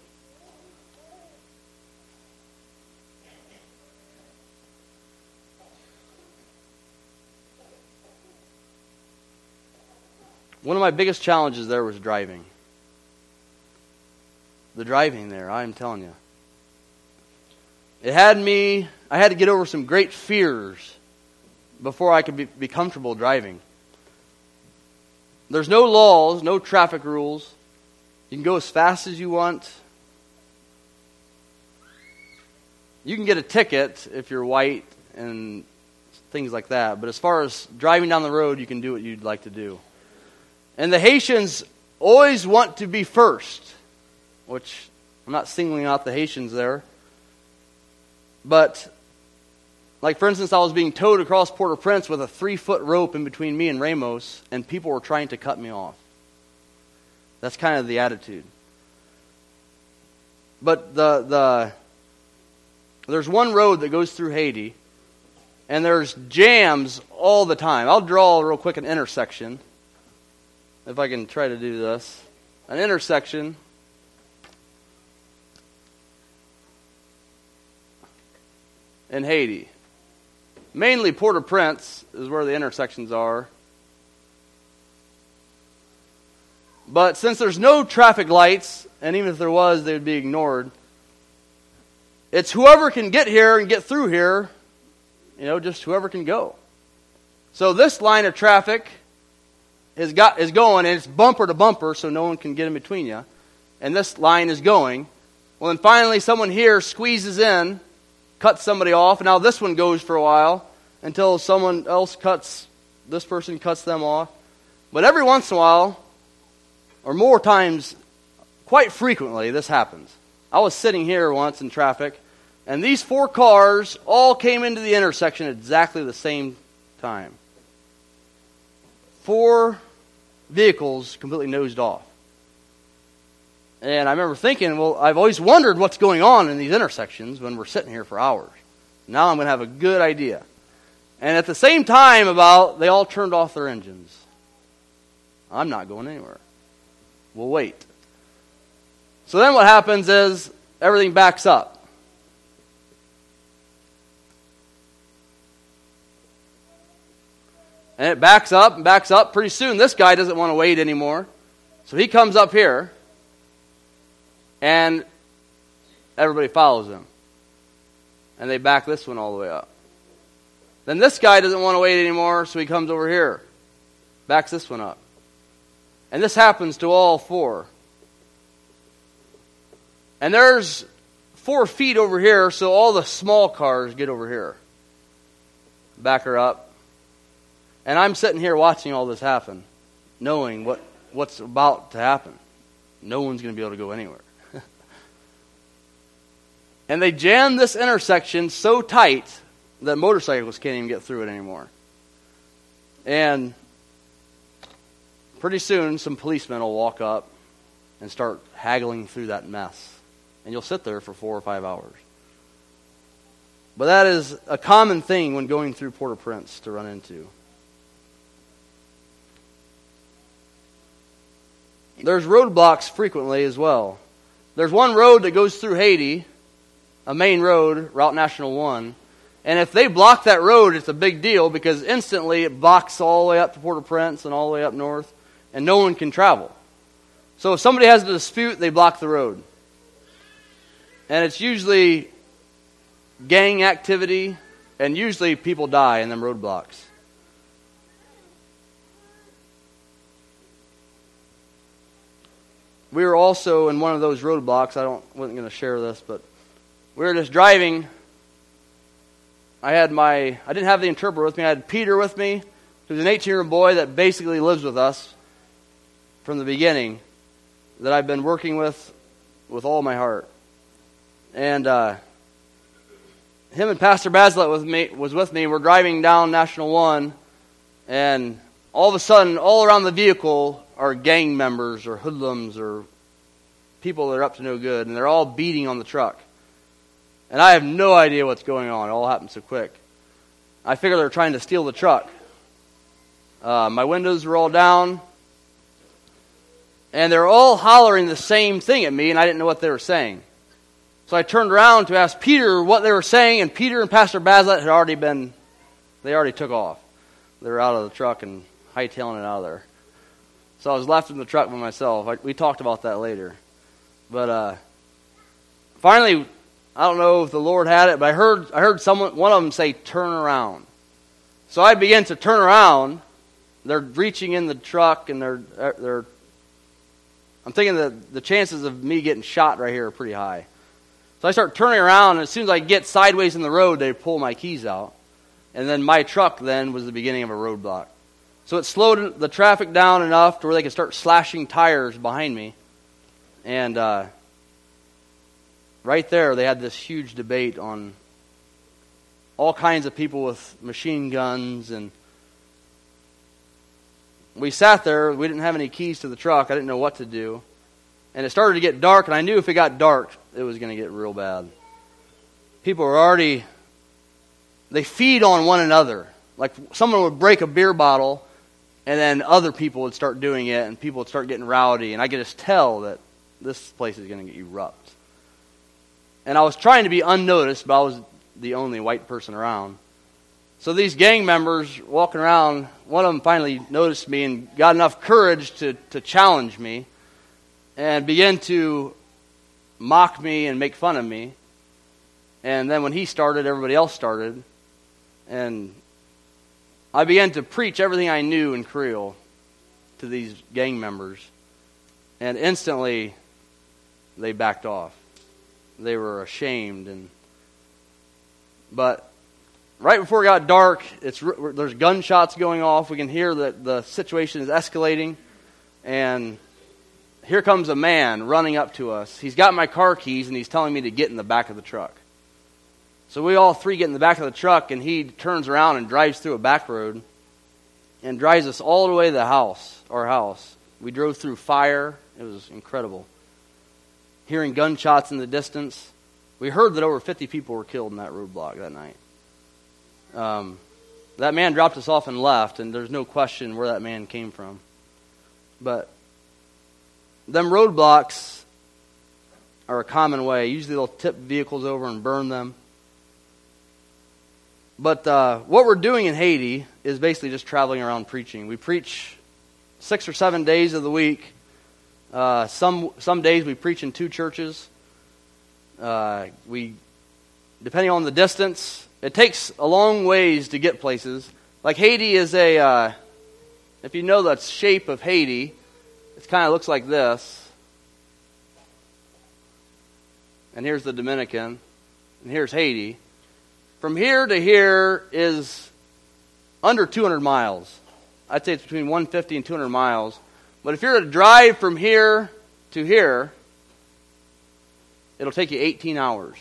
One of my biggest challenges there was driving. The driving there, I'm telling you. It had me, I had to get over some great fears before I could be, be comfortable driving. There's no laws, no traffic rules. You can go as fast as you want. You can get a ticket if you're white and things like that. But as far as driving down the road, you can do what you'd like to do. And the Haitians always want to be first, which I'm not singling out the Haitians there. But, like for instance, I was being towed across Port-au-Prince with a three-foot rope in between me and Ramos, and people were trying to cut me off. That's kind of the attitude. But the the there's one road that goes through Haiti, and there's jams all the time. I'll draw real quick an intersection, if I can try to do this. An intersection. In Haiti. Mainly Port-au-Prince is where the intersections are. But since there's no traffic lights, and even if there was, they would be ignored, it's whoever can get here and get through here, you know, just whoever can go. So this line of traffic is got is going, and it's bumper to bumper, so no one can get in between you. And this line is going. Well, then finally someone here squeezes in, cuts somebody off, and now this one goes for a while until someone else cuts, this person cuts them off. But every once in a while, or more times, quite frequently, this happens. I was sitting here once in traffic, and these four cars all came into the intersection at exactly the same time. Four vehicles completely nosed off. And I remember thinking, well, I've always wondered what's going on in these intersections when we're sitting here for hours. Now I'm going to have a good idea. And at the same time, about they all turned off their engines. I'm not going anywhere. We'll wait. So then what happens is everything backs up. And it backs up and backs up. Pretty soon this guy doesn't want to wait anymore. So he comes up here. And everybody follows him. And they back this one all the way up. Then this guy doesn't want to wait anymore, so he comes over here. Backs this one up. And this happens to all four. And there's four feet over here, so all the small cars get over here. Back her up. And I'm sitting here watching all this happen, knowing what, what's about to happen. No one's going to be able to go anywhere. And they jam this intersection so tight that motorcycles can't even get through it anymore. And pretty soon, some policemen will walk up and start haggling through that mess. And you'll sit there for four or five hours. But that is a common thing when going through Port-au-Prince to run into. There's roadblocks frequently as well. There's one road that goes through Haiti, a main road, Route National one. And if they block that road, it's a big deal because instantly it blocks all the way up to Port-au-Prince and all the way up north, and no one can travel. So if somebody has a dispute, they block the road. And it's usually gang activity, and usually people die in them roadblocks. We were also in one of those roadblocks. I don't wasn't going to share this, but we were just driving. I had my I didn't have the interpreter with me. I had Peter with me, who's an eighteen-year-old boy that basically lives with us from the beginning, that I've been working with with all my heart. And uh, him and Pastor Basilette with me was with me. We're driving down National One, and all of a sudden, all around the vehicle are gang members or hoodlums or people that are up to no good, and they're all beating on the truck. And I have no idea what's going on. It all happened so quick. I figure they're trying to steal the truck. Uh, my windows were all down, and they're all hollering the same thing at me, and I didn't know what they were saying. So I turned around to ask Peter what they were saying, and Peter and Pastor Basilette had already been, they already took off. They were out of the truck and hightailing it out of there. So I was left in the truck by myself. I, we talked about that later. But uh, finally, I don't know if the Lord had it, but I heard I heard someone, one of them say, "Turn around." So I began to turn around. They're reaching in the truck, and they're they're. I'm thinking that the chances of me getting shot right here are pretty high. So I start turning around, and as soon as I get sideways in the road, they pull my keys out. And then my truck then was the beginning of a roadblock. So it slowed the traffic down enough to where they could start slashing tires behind me. And uh, right there, they had this huge debate on all kinds of people with machine guns. And we sat there. We didn't have any keys to the truck. I didn't know what to do. And it started to get dark, and I knew if it got dark, it was going to get real bad. People were already, they feed on one another. Like someone would break a beer bottle, and then other people would start doing it, and people would start getting rowdy, and I could just tell that this place is going to erupt. And I was trying to be unnoticed, but I was the only white person around. So these gang members walking around, one of them finally noticed me and got enough courage to, to challenge me and began to mock me and make fun of me. And then when he started, everybody else started. And I began to preach everything I knew in Creole to these gang members. And instantly, they backed off. They were ashamed. And But right before it got dark, it's there's gunshots going off. We can hear that the situation is escalating. And here comes a man running up to us. He's got my car keys, and he's telling me to get in the back of the truck. So we all three get in the back of the truck, and he turns around and drives through a back road and drives us all the way to the house, our house. We drove through fire. It was incredible. Hearing gunshots in the distance. We heard that over fifty people were killed in that roadblock that night. Um, that man dropped us off and left, and there's no question where that man came from. But them roadblocks are a common way. Usually they'll tip vehicles over and burn them. But uh, what we're doing in Haiti is basically just traveling around preaching. We preach six or seven days of the week. Uh, some some days we preach in two churches. Uh, we, depending on the distance, it takes a long ways to get places. Like Haiti is a, uh, if you know the shape of Haiti, it kind of looks like this. And here's the Dominican, and here's Haiti. From here to here is under two hundred miles. I'd say it's between one hundred fifty and two hundred miles. But if you're to drive from here to here, it'll take you eighteen hours.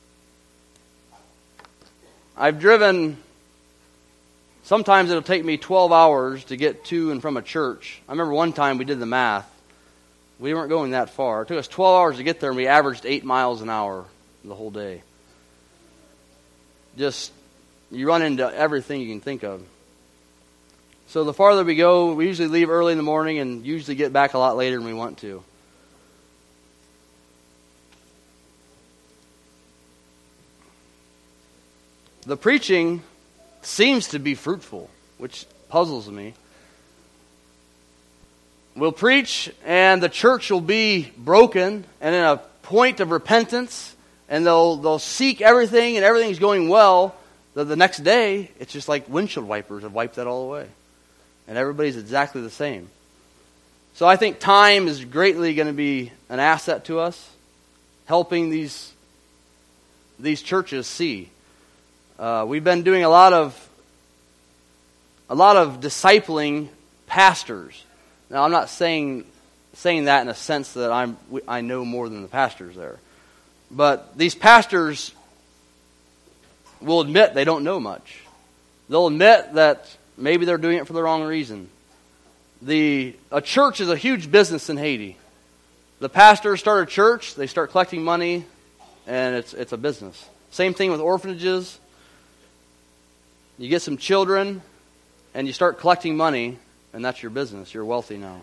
I've driven, sometimes it'll take me twelve hours to get to and from a church. I remember one time we did the math. We weren't going that far. It took us twelve hours to get there, and we averaged eight miles an hour the whole day. just, you run into everything you can think of. So the farther we go, we usually leave early in the morning and usually get back a lot later than we want to. The preaching seems to be fruitful, which puzzles me. We'll preach and the church will be broken and in a point of repentance, and they'll they'll seek everything and everything's going well. The, the next day, it's just like windshield wipers have wiped that all away. And everybody's exactly the same. So I think time is greatly going to be an asset to us, helping these, these churches see. Uh, we've been doing a lot of a lot of discipling pastors. Now, I'm not saying saying that in a sense that I'm I know more than the pastors there, but these pastors will admit they don't know much. They'll admit that maybe they're doing it for the wrong reason. The a church is a huge business in Haiti. The pastors start a church, they start collecting money, and it's it's a business. Same thing with orphanages. You get some children, and you start collecting money, and that's your business. You're wealthy now.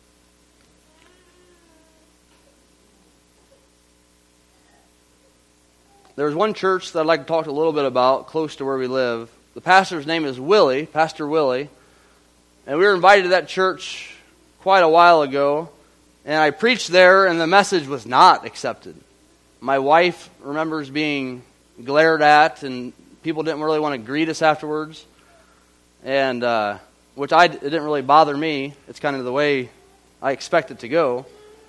There's one church that I'd like to talk a little bit about, close to where we live. The pastor's name is Willie, Pastor Willie. And we were invited to that church quite a while ago. And I preached there, and the message was not accepted. My wife remembers being glared at, and people didn't really want to greet us afterwards. And, uh, which I, it didn't really bother me. It's kind of the way I expect it to go.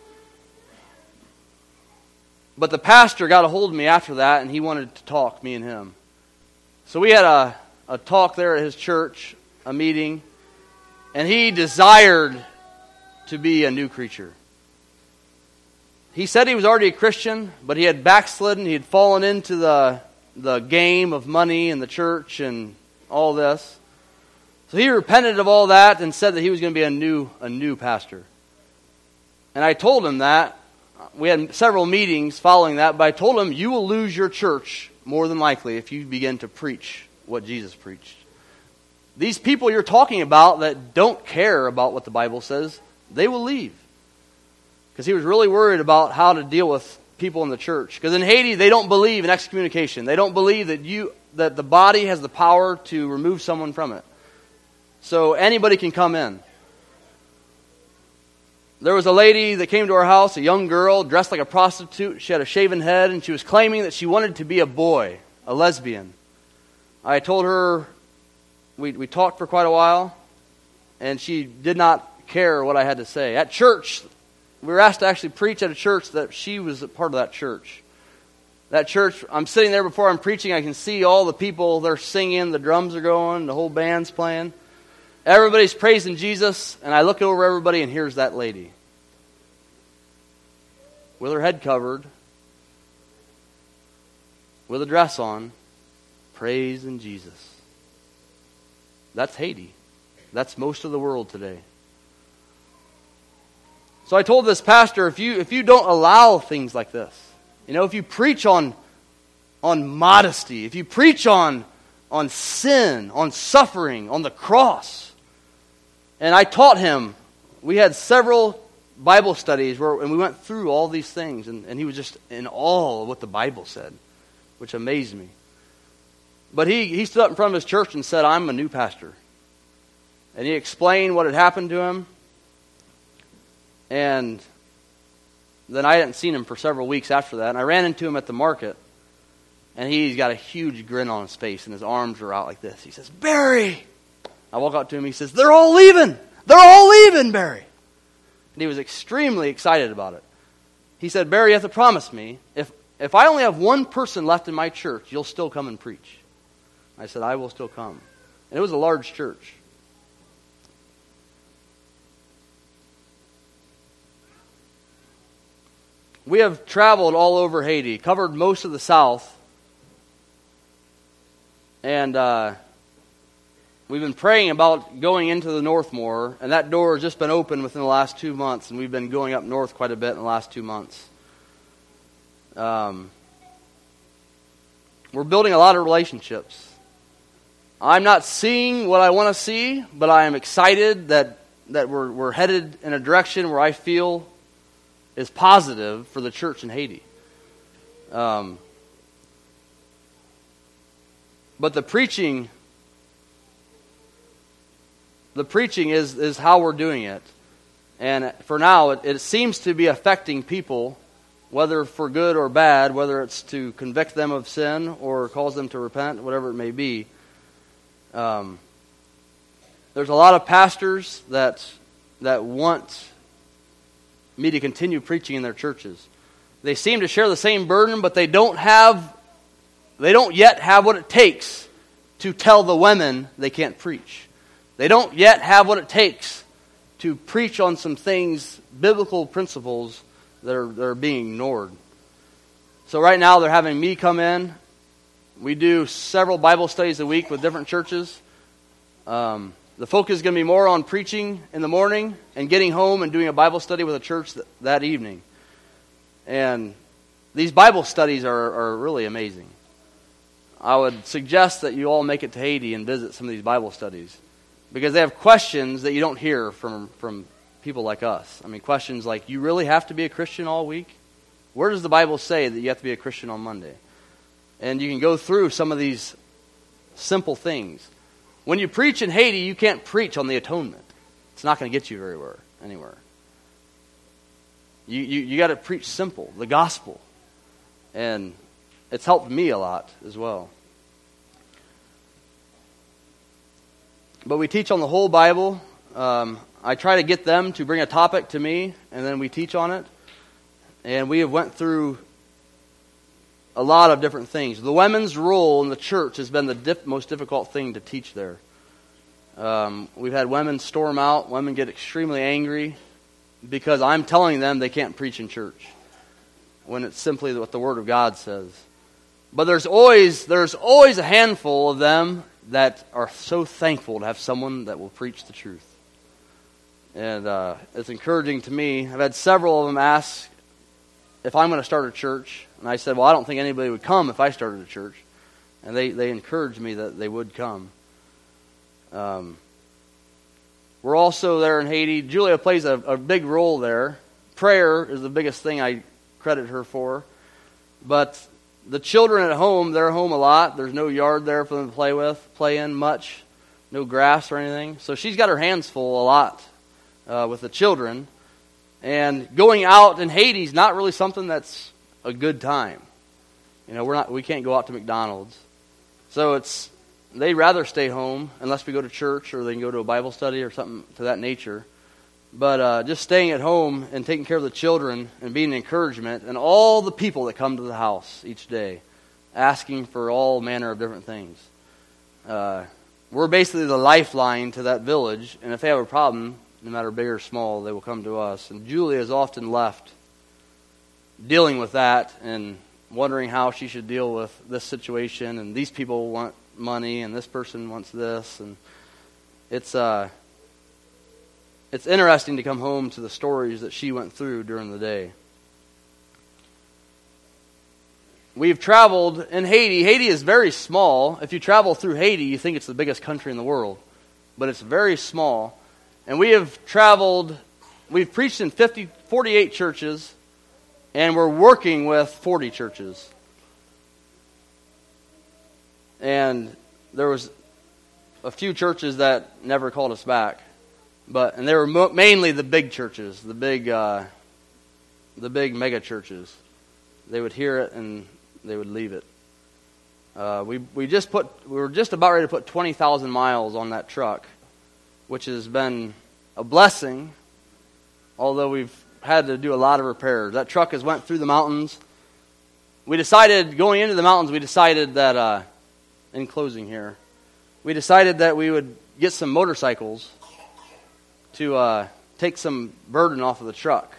But the pastor got a hold of me after that, and he wanted to talk, me and him. So we had a, a talk there at his church, a meeting, and he desired to be a new creature. He said he was already a Christian, but he had backslidden. He had fallen into the the game of money and the church and all this. So he repented of all that and said that he was going to be a new a new pastor. And I told him that. We had several meetings following that, but I told him, you will lose your church more than likely if you begin to preach what Jesus preached. These people you're talking about that don't care about what the Bible says, they will leave. Because he was really worried about how to deal with people in the church. Because in Haiti, they don't believe in excommunication. They don't believe that you that the body has the power to remove someone from it. So anybody can come in. There was a lady that came to our house, a young girl, dressed like a prostitute. She had a shaven head, and she was claiming that she wanted to be a boy, a lesbian. I told her, we, we talked for quite a while, and she did not care what I had to say. At church, we were asked to actually preach at a church that she was a part of that church. That church, I'm sitting there before I'm preaching, I can see all the people, they're singing, the drums are going, the whole band's playing. Everybody's praising Jesus, and I look over everybody, and here's that lady. With her head covered, with a dress on, praising Jesus. That's Haiti. That's most of the world today. So I told this pastor, if you if you don't allow things like this, you know, if you preach on on modesty, if you preach on on sin, on suffering, on the cross. And I taught him, we had several Bible studies where and we went through all these things, and, and he was just in awe of what the Bible said, which amazed me. But he, he stood up in front of his church and said, I'm a new pastor. And he explained what had happened to him. And then I hadn't seen him for several weeks after that. And I ran into him at the market. And he's got a huge grin on his face, and his arms are out like this. He says, Barry! I walk out to him, he says, they're all leaving! They're all leaving, Barry! And he was extremely excited about it. He said, Barry, you have to promise me, if, if I only have one person left in my church, you'll still come and preach. I said, I will still come. And it was a large church. We have traveled all over Haiti, covered most of the south. And uh, we've been praying about going into the north more. And that door has just been open within the last two months. And we've been going up north quite a bit in the last two months. Um, we're building a lot of relationships. I'm not seeing what I want to see, but I am excited that, that we're, we're headed in a direction where I feel is positive for the church in Haiti. Um, but the preaching, the preaching is, is how we're doing it. And for now, it, it seems to be affecting people, whether for good or bad, whether it's to convict them of sin or cause them to repent, whatever it may be. Um, there's a lot of pastors that that want me to continue preaching in their churches. They seem to share the same burden, but they don't have, they don't yet have what it takes to tell the women they can't preach. They don't yet have what it takes to preach on some things, biblical principles that are, that are being ignored. So right now they're having me come in. We do several Bible studies a week with different churches. Um, the focus is going to be more on preaching in the morning and getting home and doing a Bible study with a church th- that evening. And these Bible studies are, are really amazing. I would suggest that you all make it to Haiti and visit some of these Bible studies, because they have questions that you don't hear from, from people like us. I mean, questions like, you really have to be a Christian all week? Where does the Bible say that you have to be a Christian on Monday? And you can go through some of these simple things. When you preach in Haiti, you can't preach on the atonement. It's not going to get you very where, anywhere. You, you, you got to preach simple, the gospel. And it's helped me a lot as well. But we teach on the whole Bible. Um, I try to get them to bring a topic to me, and then we teach on it. And we have went through a lot of different things. The women's role in the church has been the diff- most difficult thing to teach there. Um, we've had women storm out. Women get extremely angry because I'm telling them they can't preach in church, when it's simply what the Word of God says. But there's always there's always a handful of them that are so thankful to have someone that will preach the truth. And uh, it's encouraging to me. I've had several of them ask if I'm going to start a church. And I said, well, I don't think anybody would come if I started a church. And they, they encouraged me that they would come. Um, we're also there in Haiti. Julia plays a, a big role there. Prayer is the biggest thing I credit her for. But the children at home, they're home a lot. There's no yard there for them to play with, play in much. No grass or anything. So she's got her hands full a lot uh, with the children. And going out in Haiti is not really something that's a good time. You know, we're not we can't go out to McDonald's. So it's they'd rather stay home unless we go to church, or they can go to a Bible study or something to that nature. But uh, just staying at home and taking care of the children and being an encouragement, and all the people that come to the house each day asking for all manner of different things. Uh, we're basically the lifeline to that village, and if they have a problem, no matter big or small, they will come to us. And Julia is often left dealing with that and wondering how she should deal with this situation, and these people want money, and this person wants this, and it's uh, it's interesting to come home to the stories that she went through during the day. We've traveled in Haiti. Haiti is very small. If you travel through Haiti, you think it's the biggest country in the world, but it's very small. And we have traveled, we've preached in fifty, forty-eight churches, and we're working with forty churches. And there was a few churches that never called us back, but and they were mo- mainly the big churches, the big, uh, the big mega churches. They would hear it and they would leave it. Uh, we we just put we were just about ready to put twenty thousand miles on that truck, which has been a blessing, although we've had to do a lot of repairs. That truck has went through the mountains. We decided, going into the mountains, we decided that, uh, in closing here, we decided that we would get some motorcycles to uh, take some burden off of the truck.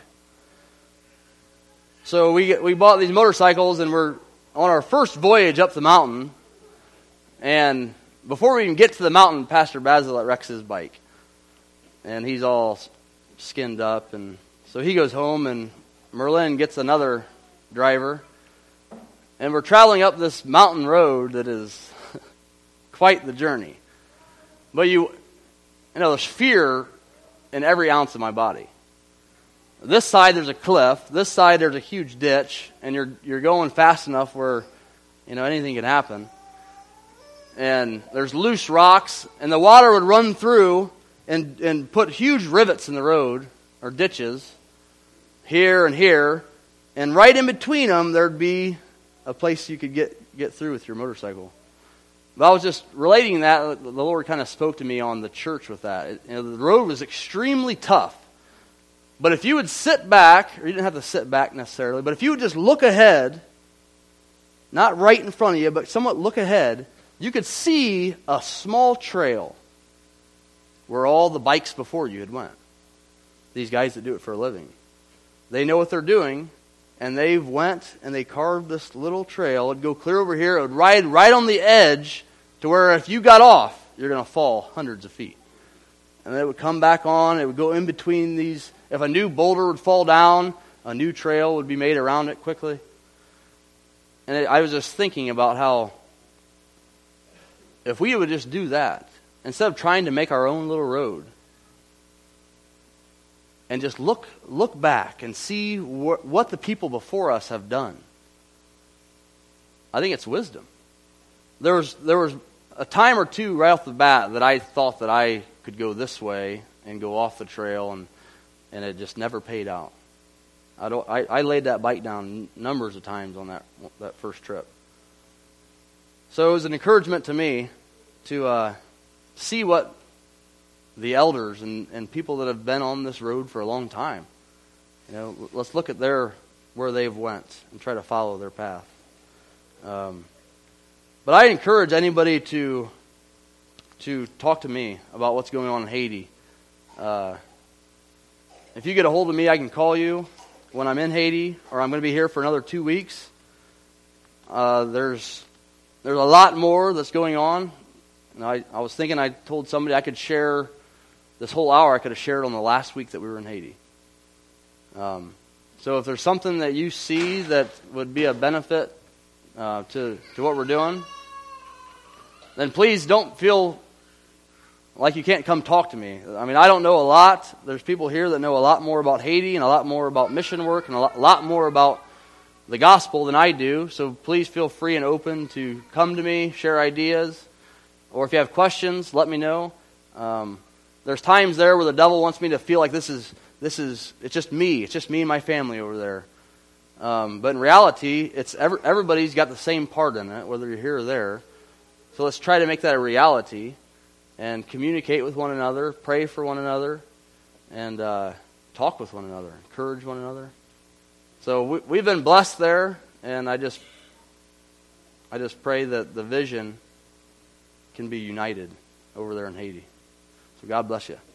So we we bought these motorcycles, and we're on our first voyage up the mountain, and before we even get to the mountain, Pastor Basil wrecks his bike. And he's all skinned up, and so he goes home, and Merlin gets another driver, And we're traveling up this mountain road that is quite the journey. But you, you know, there's fear in every ounce of my body. This side there's a cliff. This side there's a huge ditch, and you're you're going fast enough where, you know, anything can happen. And there's loose rocks, and the water would run through and and put huge rivets in the road or ditches here and here, and right in between them there'd be a place you could get get through with your motorcycle. But I was just relating that. The Lord kind of spoke to me on the church with that. It, you know, the road was extremely tough. But if you would sit back, or you didn't have to sit back necessarily, but if you would just look ahead, not right in front of you, but somewhat look ahead, you could see a small trail where all the bikes before you had went. These guys that do it for a living. They know what they're doing, and they went and they carved this little trail. It would go clear over here. It would ride right on the edge to where if you got off, you're going to fall hundreds of feet. And then it would come back on. It would go in between these. If a new boulder would fall down, a new trail would be made around it quickly. And it, I was just thinking about how if we would just do that, instead of trying to make our own little road, and just look look back and see wh- what the people before us have done, I think it's wisdom. There was there was a time or two right off the bat that I thought that I could go this way and go off the trail, and and it just never paid out. I don't. I, I laid that bike down numbers of times on that that first trip. So it was an encouragement to me to uh, see what the elders and, and people that have been on this road for a long time. You know, let's look at their where they've went and try to follow their path. Um, but I encourage anybody to to talk to me about what's going on in Haiti. Uh, if you get a hold of me, I can call you when I'm in Haiti, or I'm going to be here for another two weeks. Uh, there's there's a lot more that's going on. And I, I was thinking, I told somebody I could share this whole hour. I could have shared on the last week that we were in Haiti. Um, so if there's something that you see that would be a benefit uh, to to what we're doing, then please don't feel like you can't come talk to me. I mean, I don't know a lot. There's people here that know a lot more about Haiti and a lot more about mission work and a lot, lot more about the gospel than I do. So please feel free and open to come to me, share ideas, or if you have questions, let me know. Um, there's times there where the devil wants me to feel like this is this is it's just me, it's just me and my family over there. Um, but in reality, it's every, everybody's got the same part in it, whether you're here or there. So let's try to make that a reality and communicate with one another, pray for one another, and uh, talk with one another, encourage one another. So we, we've been blessed there, and I just I just pray that the vision can be united over there in Haiti. So God bless you.